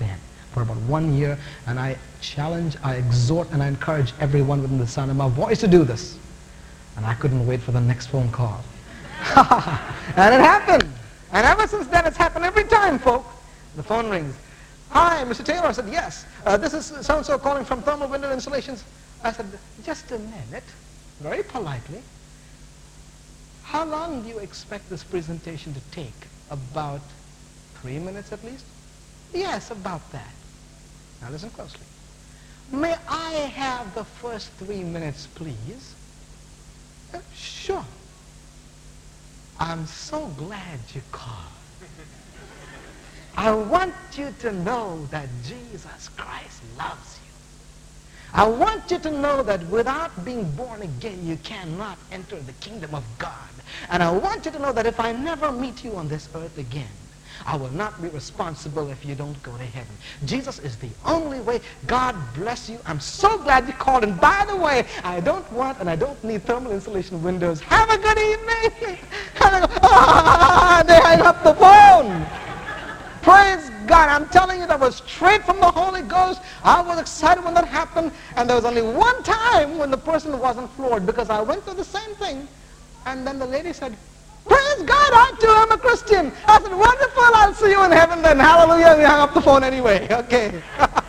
for about one year, and I challenge, I exhort, and I encourage everyone within the sound of my voice to do this. And I couldn't wait for the next phone call. And it happened. And ever since then, it's happened every time, folk. The phone rings. Hi, Mister Taylor. I said, yes. Uh, this is so-and-so calling from Thermal Window Installations. I said, just a minute, very politely. How long do you expect this presentation to take? About three minutes at least? Yes, about that. Now listen closely. May I have the first three minutes, please? Uh, sure. I'm so glad you called. I want you to know that Jesus Christ loves you. I want you to know that without being born again, you cannot enter the kingdom of God. And I want you to know that if I never meet you on this earth again, I will not be responsible if you don't go to heaven. Jesus is the only way. God bless you. I'm so glad you called. And by the way, I don't want and I don't need thermal insulation windows. Have a good evening. Ah, they hang up the phone. Praise God. I'm telling you, that was straight from the Holy Ghost. I was excited when that happened. And there was only one time when the person wasn't floored, because I went through the same thing. And then the lady said, praise God, I too am a Christian. I said, wonderful, I'll see you in heaven then. Hallelujah. We hung up the phone anyway. Okay.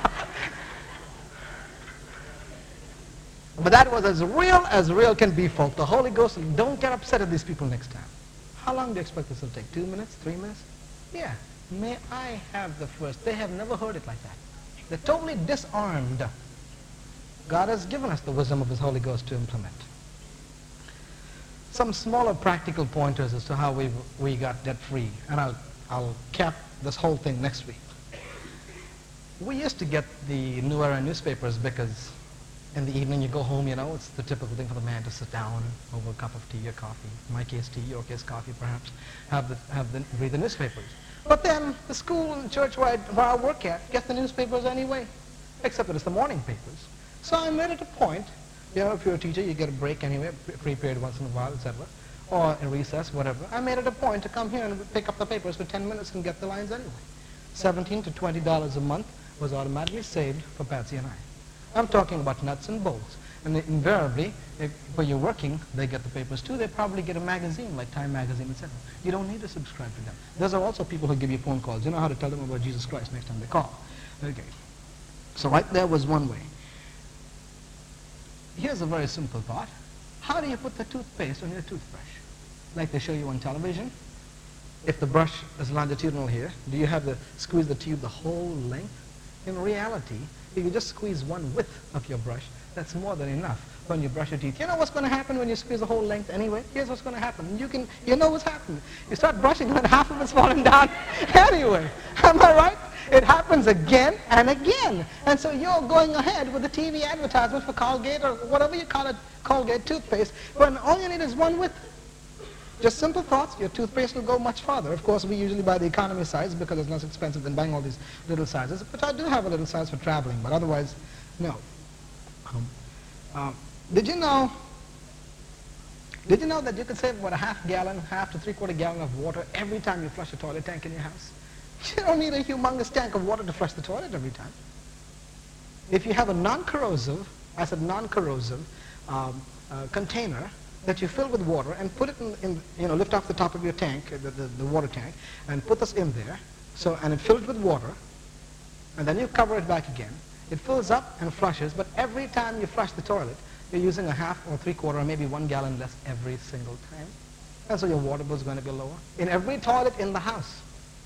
But that was as real as real can be, folk. The Holy Ghost, don't get upset at these people next time. How long do you expect this will take? Two minutes? Three minutes? Yeah. May I have the first? They have never heard it like that. They're totally disarmed. God has given us the wisdom of his Holy Ghost to implement. Some smaller practical pointers as to how we we got debt free, and I'll I'll cap this whole thing next week. We used to get the New Era newspapers because in the evening you go home, you know, it's the typical thing for the man to sit down over a cup of tea or coffee, in my case tea, your case coffee perhaps, have the have the read the newspapers. But then the school and the church where I, where I work at get the newspapers anyway, except that it's the morning papers. So I made it a point. You know, if you're a teacher, you get a break anyway, free period once in a while, et cetera, or a recess, whatever. I made it a point to come here and pick up the papers for ten minutes and get the lines anyway. seventeen to twenty dollars a month was automatically saved for Patsy and I. I'm talking about nuts and bolts. And they, invariably, if, when you're working, they get the papers too. They probably get a magazine like Time Magazine, et cetera. You don't need to subscribe to them. Those are also people who give you phone calls. You know how to tell them about Jesus Christ next time they call. Okay. So right there was one way. Here's a very simple thought. How do you put the toothpaste on your toothbrush? Like they show you on television? If the brush is longitudinal here, do you have to squeeze the tube the whole length? In reality, if you just squeeze one width of your brush, that's more than enough when you brush your teeth. You know what's going to happen when you squeeze the whole length anyway? Here's what's going to happen. You can, you know what's happening. You start brushing and half of it's falling down anyway. Am I right? It happens again and again. And so you're going ahead with the T V advertisement for Colgate or whatever you call it, Colgate toothpaste, when all you need is one width. Just simple thoughts. Your toothpaste will go much farther. Of course, we usually buy the economy size because it's less expensive than buying all these little sizes. But I do have a little size for traveling, but otherwise, no. Um, um, did you know, did you know that you can save about a half gallon, half to three-quarter gallon of water every time you flush a toilet tank in your house? You don't need a humongous tank of water to flush the toilet every time. If you have a non-corrosive, I said non-corrosive, um, uh, container that you fill with water and put it in, in, you know, lift off the top of your tank, the, the, the water tank, and put this in there, so, and it fills with water, and then you cover it back again. It fills up and flushes, but every time you flush the toilet, you're using a half or three-quarter or maybe one gallon less every single time. And so your water bill is going to be lower. In every toilet in the house.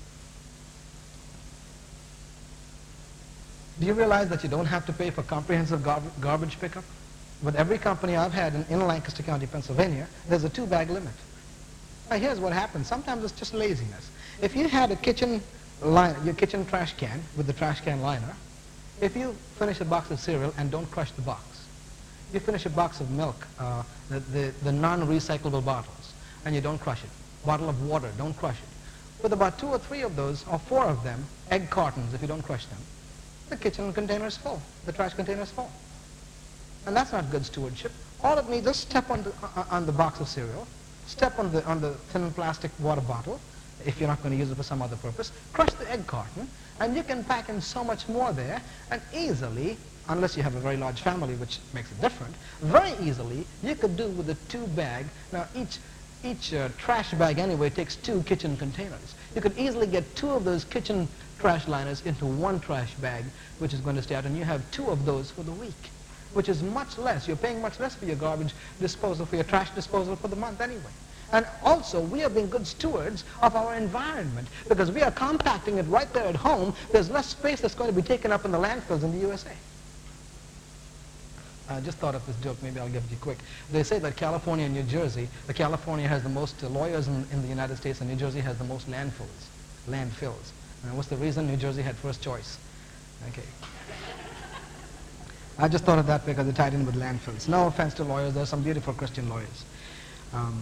Do you realize that you don't have to pay for comprehensive gar garbage pickup? With every company I've had in, in Lancaster County, Pennsylvania, there's a two-bag limit. Now here's what happens. Sometimes it's just laziness. If you had a kitchen line, your kitchen trash can with the trash can liner, if you finish a box of cereal and don't crush the box, you finish a box of milk, uh, the, the, the non-recyclable bottles, and you don't crush it. Bottle of water, don't crush it. With about two or three of those, or four of them, egg cartons, if you don't crush them, the kitchen container is full, the trash container is full. And that's not good stewardship. All it needs is step on the, uh, on the box of cereal, step on the, on the thin plastic water bottle, if you're not going to use it for some other purpose. Crush the egg carton, and you can pack in so much more there, and easily, unless you have a very large family, which makes it different, very easily you could do with a two bag. Now each each uh, trash bag anyway takes two kitchen containers. You could easily get two of those kitchen trash liners into one trash bag, which is going to stay out, and you have two of those for the week, which is much less. You're paying much less for your garbage disposal, for your trash disposal for the month anyway. And also, we are being good stewards of our environment, because we are compacting it right there at home. There's less space that's going to be taken up in the landfills in the U S A. I just thought of this joke, maybe I'll give it to you quick. They say that California and New Jersey, the California has the most uh, lawyers in, in the United States, and New Jersey has the most landfills. Landfills. And what's the reason? New Jersey had first choice. Okay. I just thought of that because it tied in with landfills. No offense to lawyers, there are some beautiful Christian lawyers. Um,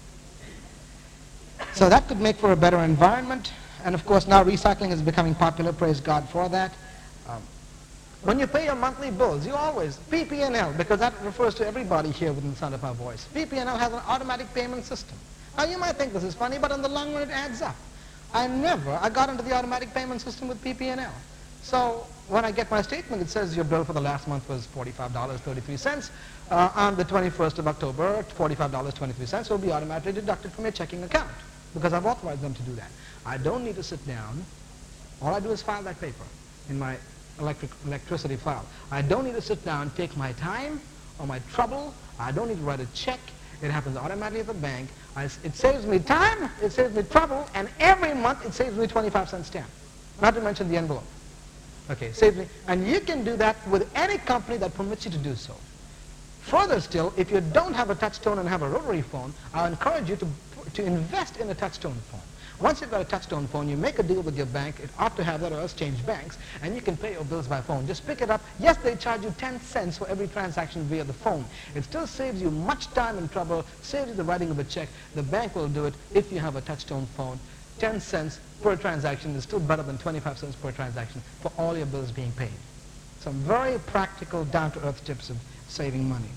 so that could make for a better environment. And of course now recycling is becoming popular, praise God for that. Um, When you pay your monthly bills, you always, P P N L, because that refers to everybody here within the sound of our voice. P P N L has an automatic payment system. Now you might think this is funny, but in the long run it adds up. I never, I got into the automatic payment system with P P N L. So when I get my statement, it says your bill for the last month was forty-five dollars and thirty-three cents. Uh, on the twenty-first of October, forty-five dollars and twenty-three cents will be automatically deducted from your checking account, because I've authorized them to do that. I don't need to sit down. All I do is file that paper in my electric electricity file. I don't need to sit down, take my time or my trouble. I don't need to write a check. It happens automatically at the bank. I, it saves me time, it saves me trouble, and every month it saves me twenty-five cent stamp. Not to mention the envelope. Okay, saves me. And you can do that with any company that permits you to do so. Further still, if you don't have a touch-tone and have a rotary phone, I'll encourage you to, to invest in a touch-tone phone. Once you've got a touch-tone phone, you make a deal with your bank. It ought to have that, or else change banks, and you can pay your bills by phone. Just pick it up. Yes, they charge you ten cents for every transaction via the phone. It still saves you much time and trouble, saves you the writing of a check. The bank will do it if you have a touch-tone phone. ten cents per transaction is still better than twenty-five cents per transaction for all your bills being paid. Some very practical, down-to-earth tips of saving money.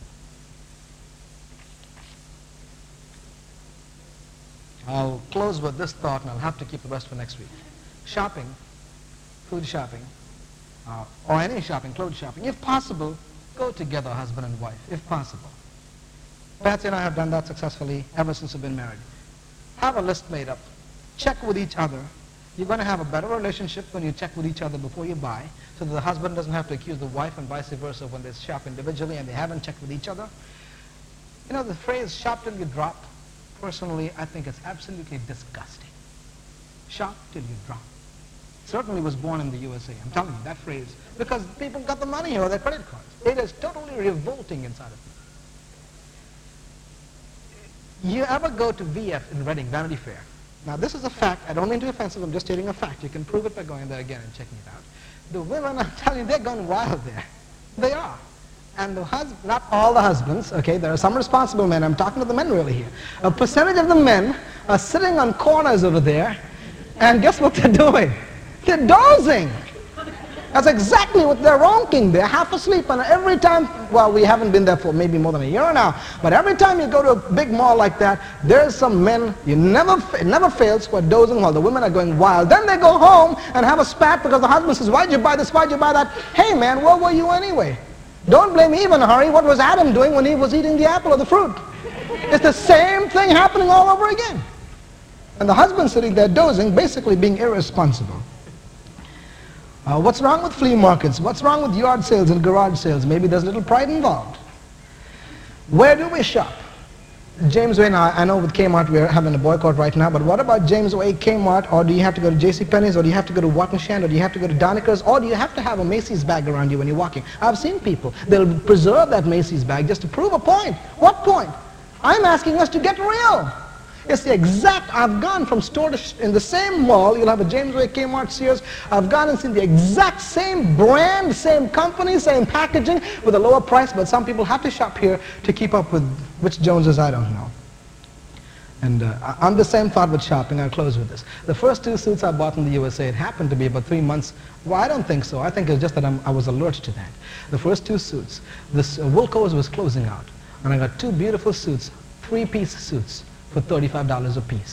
I'll close with this thought, and I'll have to keep the rest for next week. Shopping, food shopping, uh, or any shopping, clothes shopping, if possible, go together, husband and wife, if possible. Patsy and I have done that successfully ever since we've been married. Have a list made up. Check with each other. You're going to have a better relationship when you check with each other before you buy, so that the husband doesn't have to accuse the wife, and vice versa when they shop individually and they haven't checked with each other. You know the phrase, shop till you drop? Personally, I think it's absolutely disgusting. Shop till you drop. Certainly was born in the U S A, I'm telling you, that phrase, because people got the money or their credit cards. It is totally revolting inside of me. You ever go to V F in Reading, Vanity Fair? Now this is a fact. I don't mean to be offensive, I'm just stating a fact. You can prove it by going there again and checking it out. The women, I'm telling you, they're going wild there. They are. And the husband, not all the husbands, okay, there are some responsible men. I'm talking to the men really here. A percentage of the men are sitting on corners over there, and guess what they're doing? They're dozing. That's exactly what they're ronking. They're half asleep, and every time, well, we haven't been there for maybe more than a year now, but every time you go to a big mall like that, there's some men, you never, it never fails, who are dozing while the women are going wild. Then they go home and have a spat because the husband says, why'd you buy this, why'd you buy that? Hey man, where were you anyway? Don't blame Eve in a hurry. What was Adam doing when he was eating the apple or the fruit? It's the same thing happening all over again. And the husband sitting there dozing, basically being irresponsible. Uh, what's wrong with flea markets? What's wrong with yard sales and garage sales? Maybe there's a little pride involved. Where do we shop? James Way, now I know with Kmart we're having a boycott right now, but what about James Way, Kmart, or do you have to go to JCPenney's, or do you have to go to Wattenshand, or do you have to go to Doniker's, or do you have to have a Macy's bag around you when you're walking? I've seen people, they'll preserve that Macy's bag just to prove a point. What point? I'm asking us to get real. It's the exact, I've gone from store to, sh in the same mall, you'll have a James Way, Kmart, Sears, I've gone and seen the exact same brand, same company, same packaging with a lower price, but some people have to shop here to keep up with which Joneses, I don't know. And uh, I'm the same thought with shopping. I'll close with this. The first two suits I bought in the U S A, it happened to be about three months. Well, I don't think so. I think it's just that I'm, I was alert to that. The first two suits, this uh, Wilco's was closing out, and I got two beautiful suits, three-piece suits, for thirty-five dollars a piece.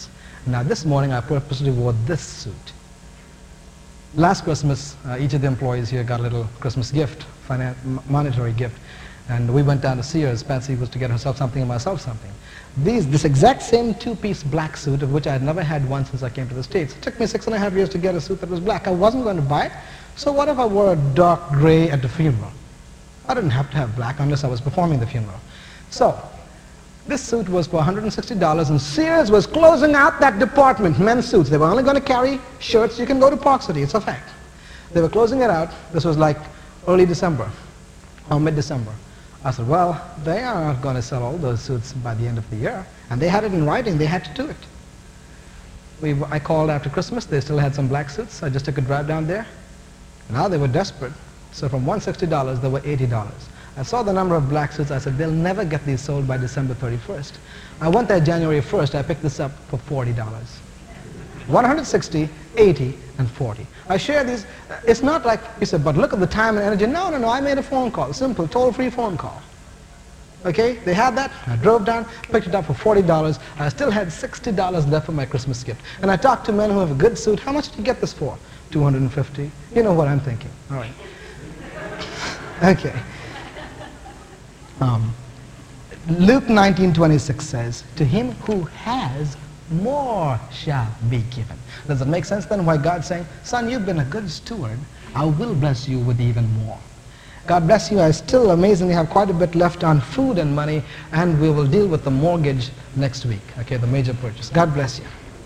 Now this morning I purposely wore this suit. Last Christmas, uh, each of the employees here got a little Christmas gift, finan monetary gift, and we went down to Sears. Patsy was to get herself something and myself something. These, this exact same two-piece black suit, of which I had never had one since I came to the States. It took me six and a half years to get a suit that was black. I wasn't going to buy it, so what if I wore a dark gray at the funeral? I didn't have to have black unless I was performing the funeral. So, this suit was for one hundred sixty dollars, and Sears was closing out that department, men's suits. They were only going to carry shirts. You can go to Park City, it's a fact. They were closing it out. This was like early December, or mid-December. I said, well, they are going to sell all those suits by the end of the year. And they had it in writing. They had to do it. We, I called after Christmas. They still had some black suits. I just took a drive down there. Now they were desperate. So from one hundred sixty dollars, there were eighty dollars. I saw the number of black suits. I said, they'll never get these sold by December thirty-first. I went there January first. I picked this up for forty dollars. one hundred sixty, eighty, and forty. I share these. It's not like you said, but look at the time and energy. No, no, no. I made a phone call. Simple, toll-free phone call. Okay? They had that. I drove down, picked it up for forty dollars. I still had sixty dollars left for my Christmas gift. And I talked to men who have a good suit. How much did you get this for? two hundred fifty. You know what I'm thinking. All right. Okay. Um, Luke nineteen twenty-six says, to him who has, more shall be given. Does it make sense then why God's saying, son, you've been a good steward. I will bless you with even more. God bless you. I still amazingly have quite a bit left on food and money, and we will deal with the mortgage next week. Okay, the major purchase. God bless you.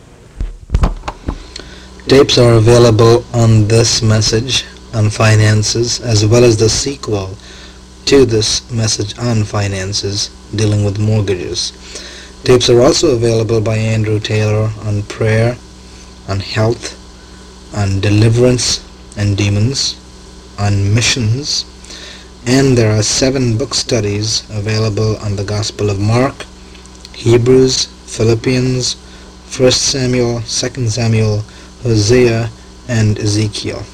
Tapes are available on this message on finances, as well as the sequel to this message on finances dealing with mortgages. Tapes are also available by Andrew Taylor on prayer, on health, on deliverance and demons, on missions, and there are seven book studies available on the Gospel of Mark, Hebrews, Philippians, First Samuel, Second Samuel, Hosea, and Ezekiel.